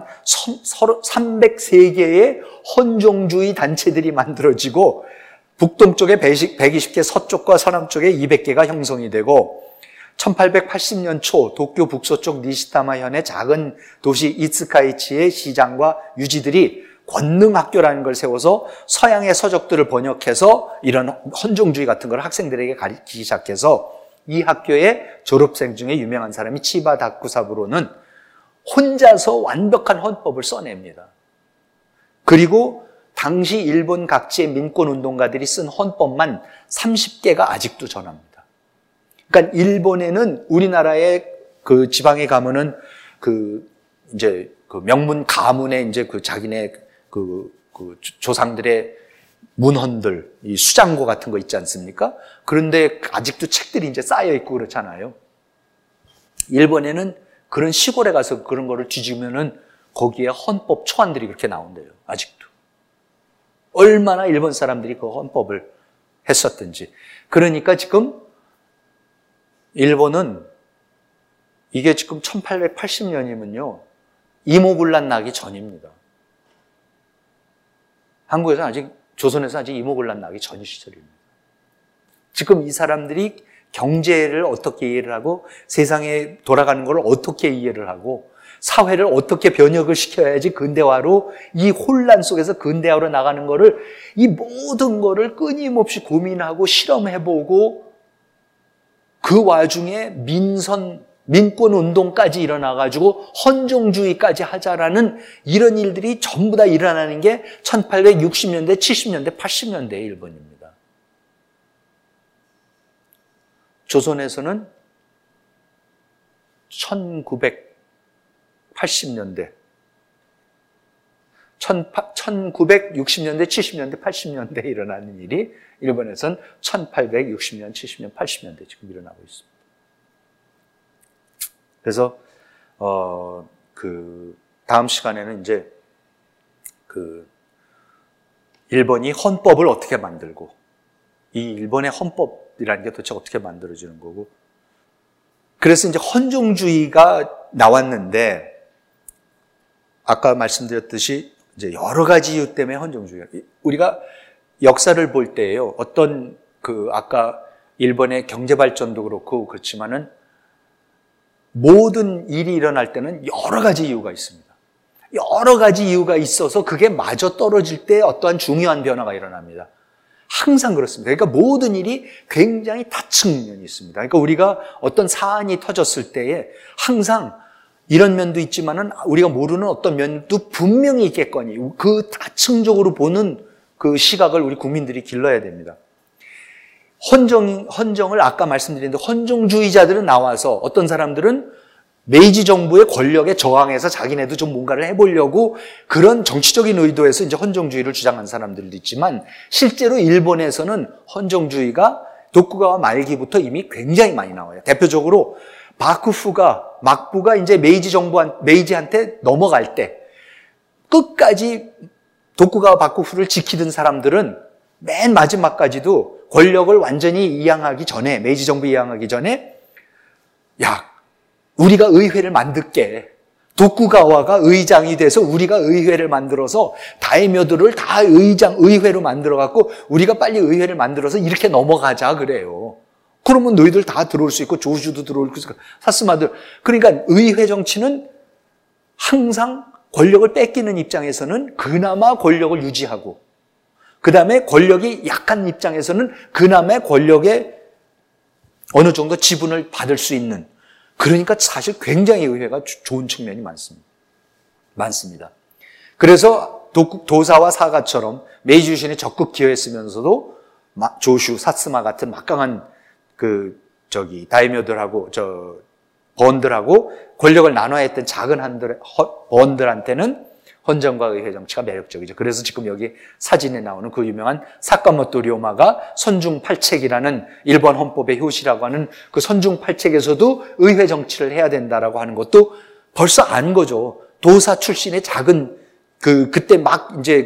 303개의 헌종주의 단체들이 만들어지고 북동쪽에 120개, 서쪽과 서남쪽에 200개가 형성이 되고 1880년 초 도쿄 북서쪽 니시타마 현의 작은 도시 이츠카이치의 시장과 유지들이 권능학교라는 걸 세워서 서양의 서적들을 번역해서 이런 헌종주의 같은 걸 학생들에게 가르치기 시작해서 이 학교의 졸업생 중에 유명한 사람이 치바 다쿠사부로는 혼자서 완벽한 헌법을 써냅니다. 그리고 당시 일본 각지의 민권운동가들이 쓴 헌법만 30개가 아직도 전합니다. 그러니까 일본에는 우리나라의 그 지방에 가면은 이제 명문 가문의 이제 자기네 조상들의 문헌들, 이 수장고 같은 거 있지 않습니까? 그런데 아직도 책들이 이제 쌓여 있고 그렇잖아요. 일본에는 그런 시골에 가서 그런 거를 뒤지면은 거기에 헌법 초안들이 그렇게 나온대요. 아직도. 얼마나 일본 사람들이 그 헌법을 했었든지. 그러니까 지금 일본은 이게 지금 1880년이면요. 이모군란 나기 전입니다. 한국에서는 아직, 조선에서 아직 이모군란 나기 전 시절입니다. 지금 이 사람들이 경제를 어떻게 이해를 하고 세상에 돌아가는 걸 어떻게 이해를 하고 사회를 어떻게 변혁을 시켜야지 근대화로 이 혼란 속에서 근대화로 나가는 거를 이 모든 거를 끊임없이 고민하고 실험해보고 그 와중에 민권운동까지 일어나가지고 헌정주의까지 하자라는 이런 일들이 전부 다 일어나는 게 1860년대, 70년대, 80년대의 일본입니다. 조선에서는 1980년대, 1960년대, 70년대, 80년대에 일어나는 일이 일본에서는 1860년, 70년, 80년대 지금 일어나고 있습니다. 그래서 다음 시간에는 이제 일본이 헌법을 어떻게 만들고 이 일본의 헌법이라는 게 도대체 어떻게 만들어지는 거고, 그래서 이제 헌종주의가 나왔는데 아까 말씀드렸듯이 이제 여러 가지 이유 때문에 헌종주의가, 우리가 역사를 볼 때에요, 어떤 아까 일본의 경제 발전도 그렇고 그렇지만은 모든 일이 일어날 때는 여러 가지 이유가 있습니다. 여러 가지 이유가 있어서 그게 마저 떨어질 때 어떠한 중요한 변화가 일어납니다. 항상 그렇습니다. 그러니까 모든 일이 굉장히 다층면이 있습니다. 그러니까 우리가 어떤 사안이 터졌을 때에 항상 이런 면도 있지만은 우리가 모르는 어떤 면도 분명히 있겠거니 그 다층적으로 보는 그 시각을 우리 국민들이 길러야 됩니다. 헌정을 아까 말씀드렸는데 헌정주의자들은 나와서 어떤 사람들은 메이지 정부의 권력에 저항해서 자기네도 좀 뭔가를 해보려고 그런 정치적인 의도에서 이제 헌정주의를 주장한 사람들도 있지만 실제로 일본에서는 헌정주의가 도쿠가와 말기부터 이미 굉장히 많이 나와요. 대표적으로 막부가 이제 메이지한테 넘어갈 때 끝까지 도쿠가와 막부를 지키던 사람들은 맨 마지막까지도 권력을 완전히 이양하기 전에, 메이지 정부 이양하기 전에, 야, 우리가 의회를 만들게. 도쿠가와가 의장이 돼서 우리가 의회를 만들어서 다이묘들을 다 의회로 만들어갖고 우리가 빨리 의회를 만들어서 이렇게 넘어가자 그래요. 그러면 너희들 다 들어올 수 있고 조주도 들어올 수 있고 사스마들. 그러니까 의회 정치는 항상 권력을 뺏기는 입장에서는 그나마 권력을 유지하고 그 다음에 권력이 약한 입장에서는 그나마 권력에 어느 정도 지분을 받을 수 있는, 그러니까 사실 굉장히 의회가 좋은 측면이 많습니다. 그래서 도사와 사가처럼 메이지 유신에 적극 기여했으면서도 조슈, 사스마 같은 막강한 다이묘들하고 번들하고 권력을 나눠야 했던 작은 번들한테는 헌정과 의회 정치가 매력적이죠. 그래서 지금 여기 사진에 나오는 그 유명한 사카모토 료마가 선중팔책이라는 일본 헌법의 효시라고 하는 그 선중팔책에서도 의회 정치를 해야 된다라고 하는 것도 벌써 안 거죠. 도사 출신의 작은 그때 막 이제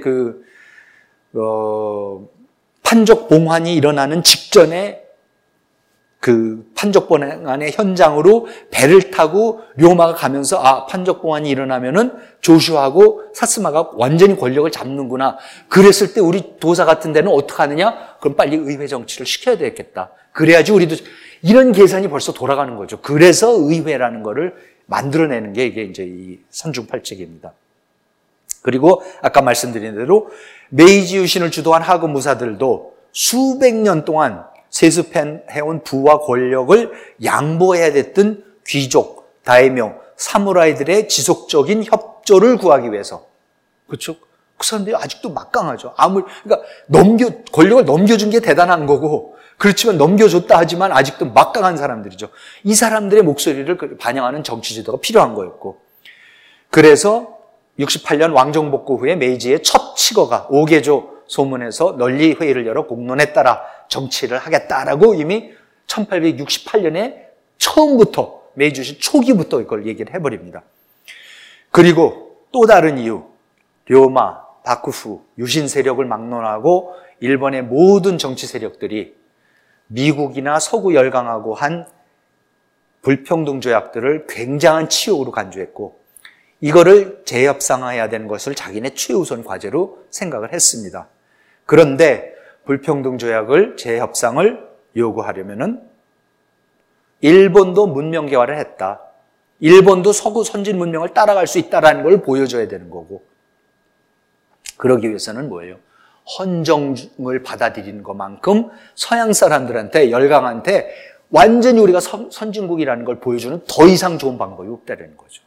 판족 봉환이 일어나는 직전에 그 판족 봉환의 현장으로 배를 타고 료마가 가면서 판족 봉환이 일어나면은 조슈아하고 사스마가 완전히 권력을 잡는구나. 그랬을 때 우리 도사 같은 데는 어떻게 하느냐? 그럼 빨리 의회 정치를 시켜야 되겠다. 그래야지 우리도 이런 계산이 벌써 돌아가는 거죠. 그래서 의회라는 거를 만들어내는 게 이게 이제 이 선중팔책입니다. 그리고 아까 말씀드린 대로 메이지 유신을 주도한 하급 무사들도 수백 년 동안 세습해온 부와 권력을 양보해야 됐던 귀족, 다이묘, 사무라이들의 지속적인 협조를 구하기 위해서. 그렇죠? 그 사람들이 아직도 막강하죠. 그러니까 권력을 넘겨준 게 대단한 거고, 그렇지만 넘겨줬다 하지만 아직도 막강한 사람들이죠. 이 사람들의 목소리를 반영하는 정치 지도가 필요한 거였고. 그래서 68년 왕정복구 후에 메이지의 첫 칙어가 오개조 소문에서 널리 회의를 열어 공론에 따라 정치를 하겠다라고 이미 1868년에 처음부터 메이지 유신 초기부터 이걸 얘기를 해버립니다. 그리고 또 다른 이유, 료마, 바쿠프, 유신 세력을 막론하고 일본의 모든 정치 세력들이 미국이나 서구 열강하고 한 불평등 조약들을 굉장한 치욕으로 간주했고 이거를 재협상해야 되는 것을 자기네 최우선 과제로 생각을 했습니다. 그런데 불평등 조약을 재협상을 요구하려면은 일본도 문명 개화를 했다. 일본도 서구 선진 문명을 따라갈 수 있다라는 걸 보여줘야 되는 거고. 그러기 위해서는 뭐예요? 헌정을 받아들이는 것만큼 서양 사람들한테 열강한테 완전히 우리가 선진국이라는 걸 보여주는 더 이상 좋은 방법이 없다는 거죠.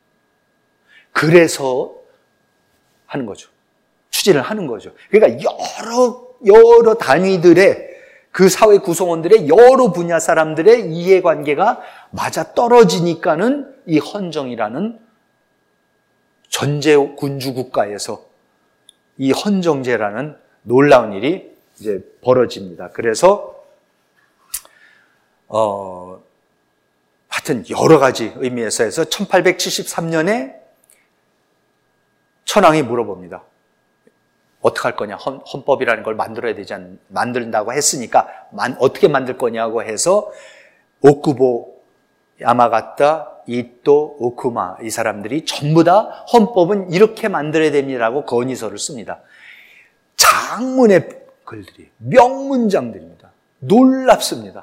그래서 하는 거죠. 추진을 하는 거죠. 그러니까 여러 단위들의 그 사회 구성원들의 여러 분야 사람들의 이해관계가 맞아 떨어지니까는 이 헌정이라는 전제 군주 국가에서 이 헌정제라는 놀라운 일이 이제 벌어집니다. 그래서 하여튼 여러 가지 의미에서 해서 1873년에 천황이 물어봅니다. 어떻게 할 거냐? 헌법이라는 걸 만들어야 되지 만든다고 했으니까 어떻게 만들 거냐고 해서 오쿠보, 야마가타, 이토, 오쿠마 이 사람들이 전부 다 헌법은 이렇게 만들어야 됩니다라고 건의서를 씁니다. 장문의 글들이 명문장들입니다. 놀랍습니다.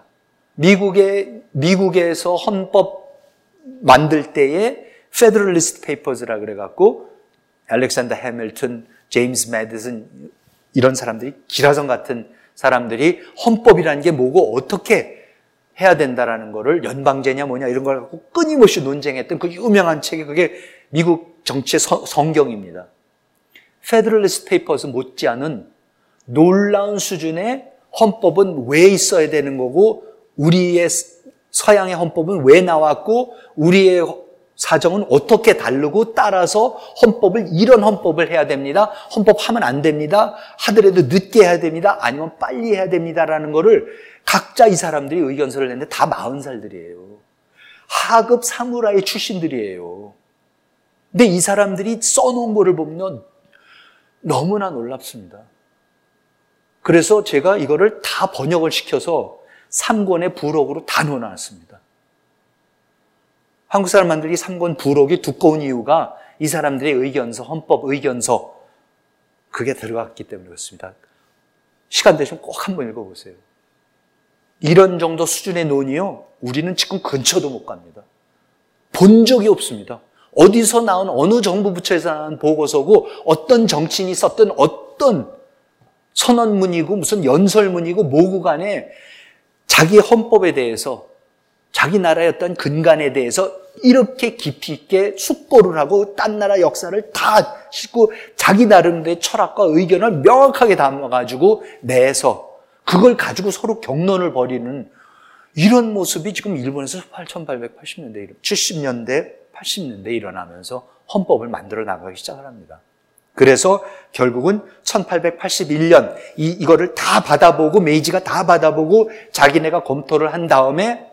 미국에서 헌법 만들 때에 페더럴리스트 페이퍼즈라 그래갖고 알렉산더 해밀턴, 제임스 매디슨 이런 사람들이 기라성 같은 사람들이 헌법이라는 게 뭐고 어떻게 해야 된다라는 거를 연방제냐 뭐냐 이런 걸 갖고 끊임없이 논쟁했던 그 유명한 책이 그게 미국 정치의 성경입니다. 페더럴리스트 페이퍼스 못지않은 놀라운 수준의 헌법은 왜 있어야 되는 거고 우리의 서양의 헌법은 왜 나왔고 우리의 사정은 어떻게 다르고 따라서 이런 헌법을 해야 됩니다. 헌법하면 안 됩니다. 하더라도 늦게 해야 됩니다. 아니면 빨리 해야 됩니다라는 거를 각자 이 사람들이 의견서를 냈는데 다 40살들이에요. 하급 사무라이 출신들이에요. 근데 이 사람들이 써놓은 거를 보면 너무나 놀랍습니다. 그래서 제가 이거를 다 번역을 시켜서 3권의 부록으로 다 넣어놨습니다. 한국 사람들이 3권 부록이 두꺼운 이유가 이 사람들의 의견서, 헌법 의견서 그게 들어갔기 때문에 그렇습니다. 시간 되시면 꼭 한번 읽어보세요. 이런 정도 수준의 논의요, 우리는 지금 근처도 못 갑니다. 본 적이 없습니다. 어디서 나온 어느 정부 부처에서 나온 보고서고 어떤 정치인이 썼던 어떤 선언문이고 무슨 연설문이고 뭐고 간에 자기 헌법에 대해서 자기 나라의 어떤 근간에 대해서 이렇게 깊이 있게 숙고를 하고 딴 나라 역사를 다 싣고 자기 나름대로의 철학과 의견을 명확하게 담아가지고 내서 그걸 가지고 서로 격론을 벌이는 이런 모습이 지금 일본에서 1880년대, 70년대, 80년대 일어나면서 헌법을 만들어 나가기 시작을 합니다. 그래서 결국은 1881년 이거를 다 받아보고 메이지가 다 받아보고 자기네가 검토를 한 다음에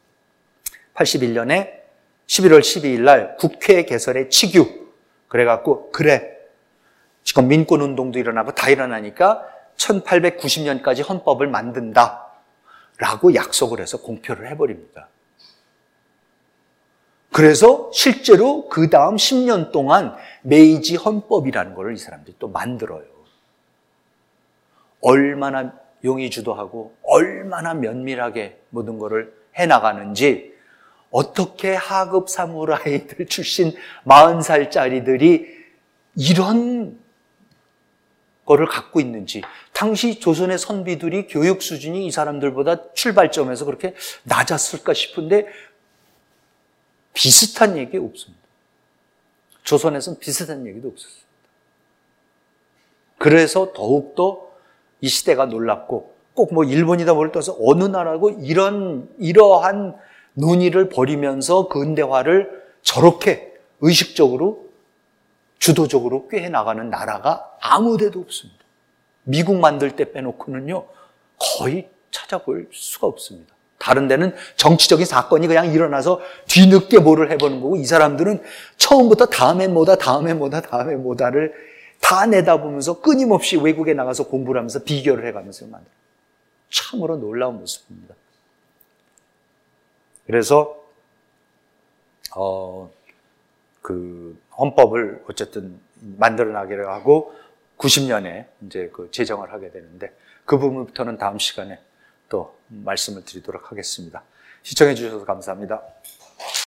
81년에 11월 12일 날 국회 개설의 직유 그래갖고 그래 지금 민권운동도 일어나고 다 일어나니까 1890년까지 헌법을 만든다라고 약속을 해서 공표를 해버립니다. 그래서 실제로 그 다음 10년 동안 메이지 헌법이라는 걸 이 사람들이 또 만들어요. 얼마나 용의주도하고 얼마나 면밀하게 모든 것을 해나가는지 어떻게 하급 사무라이들 출신 40살짜리들이 이런 거를 갖고 있는지 당시 조선의 선비들이 교육 수준이 이 사람들보다 출발점에서 그렇게 낮았을까 싶은데 비슷한 얘기 없습니다. 조선에서는 비슷한 얘기도 없었습니다. 그래서 더욱더 이 시대가 놀랍고 꼭 뭐 일본이다 뭘 떠서 어느 나라고 이러한 논의를 벌이면서 근대화를 저렇게 의식적으로 주도적으로 꾀해 나가는 나라가 아무 데도 없습니다. 미국 만들 때 빼놓고는요 거의 찾아볼 수가 없습니다. 다른 데는 정치적인 사건이 그냥 일어나서 뒤늦게 뭐를 해보는 거고 이 사람들은 처음부터 다음엔 뭐다를 다 내다보면서 끊임없이 외국에 나가서 공부를 하면서 비교를 해가면서 만들어요. 참으로 놀라운 모습입니다. 그래서 그 헌법을 어쨌든 만들어나기로 하고 90년에 이제 그 제정을 하게 되는데 그 부분부터는 다음 시간에 또 말씀을 드리도록 하겠습니다. 시청해 주셔서 감사합니다.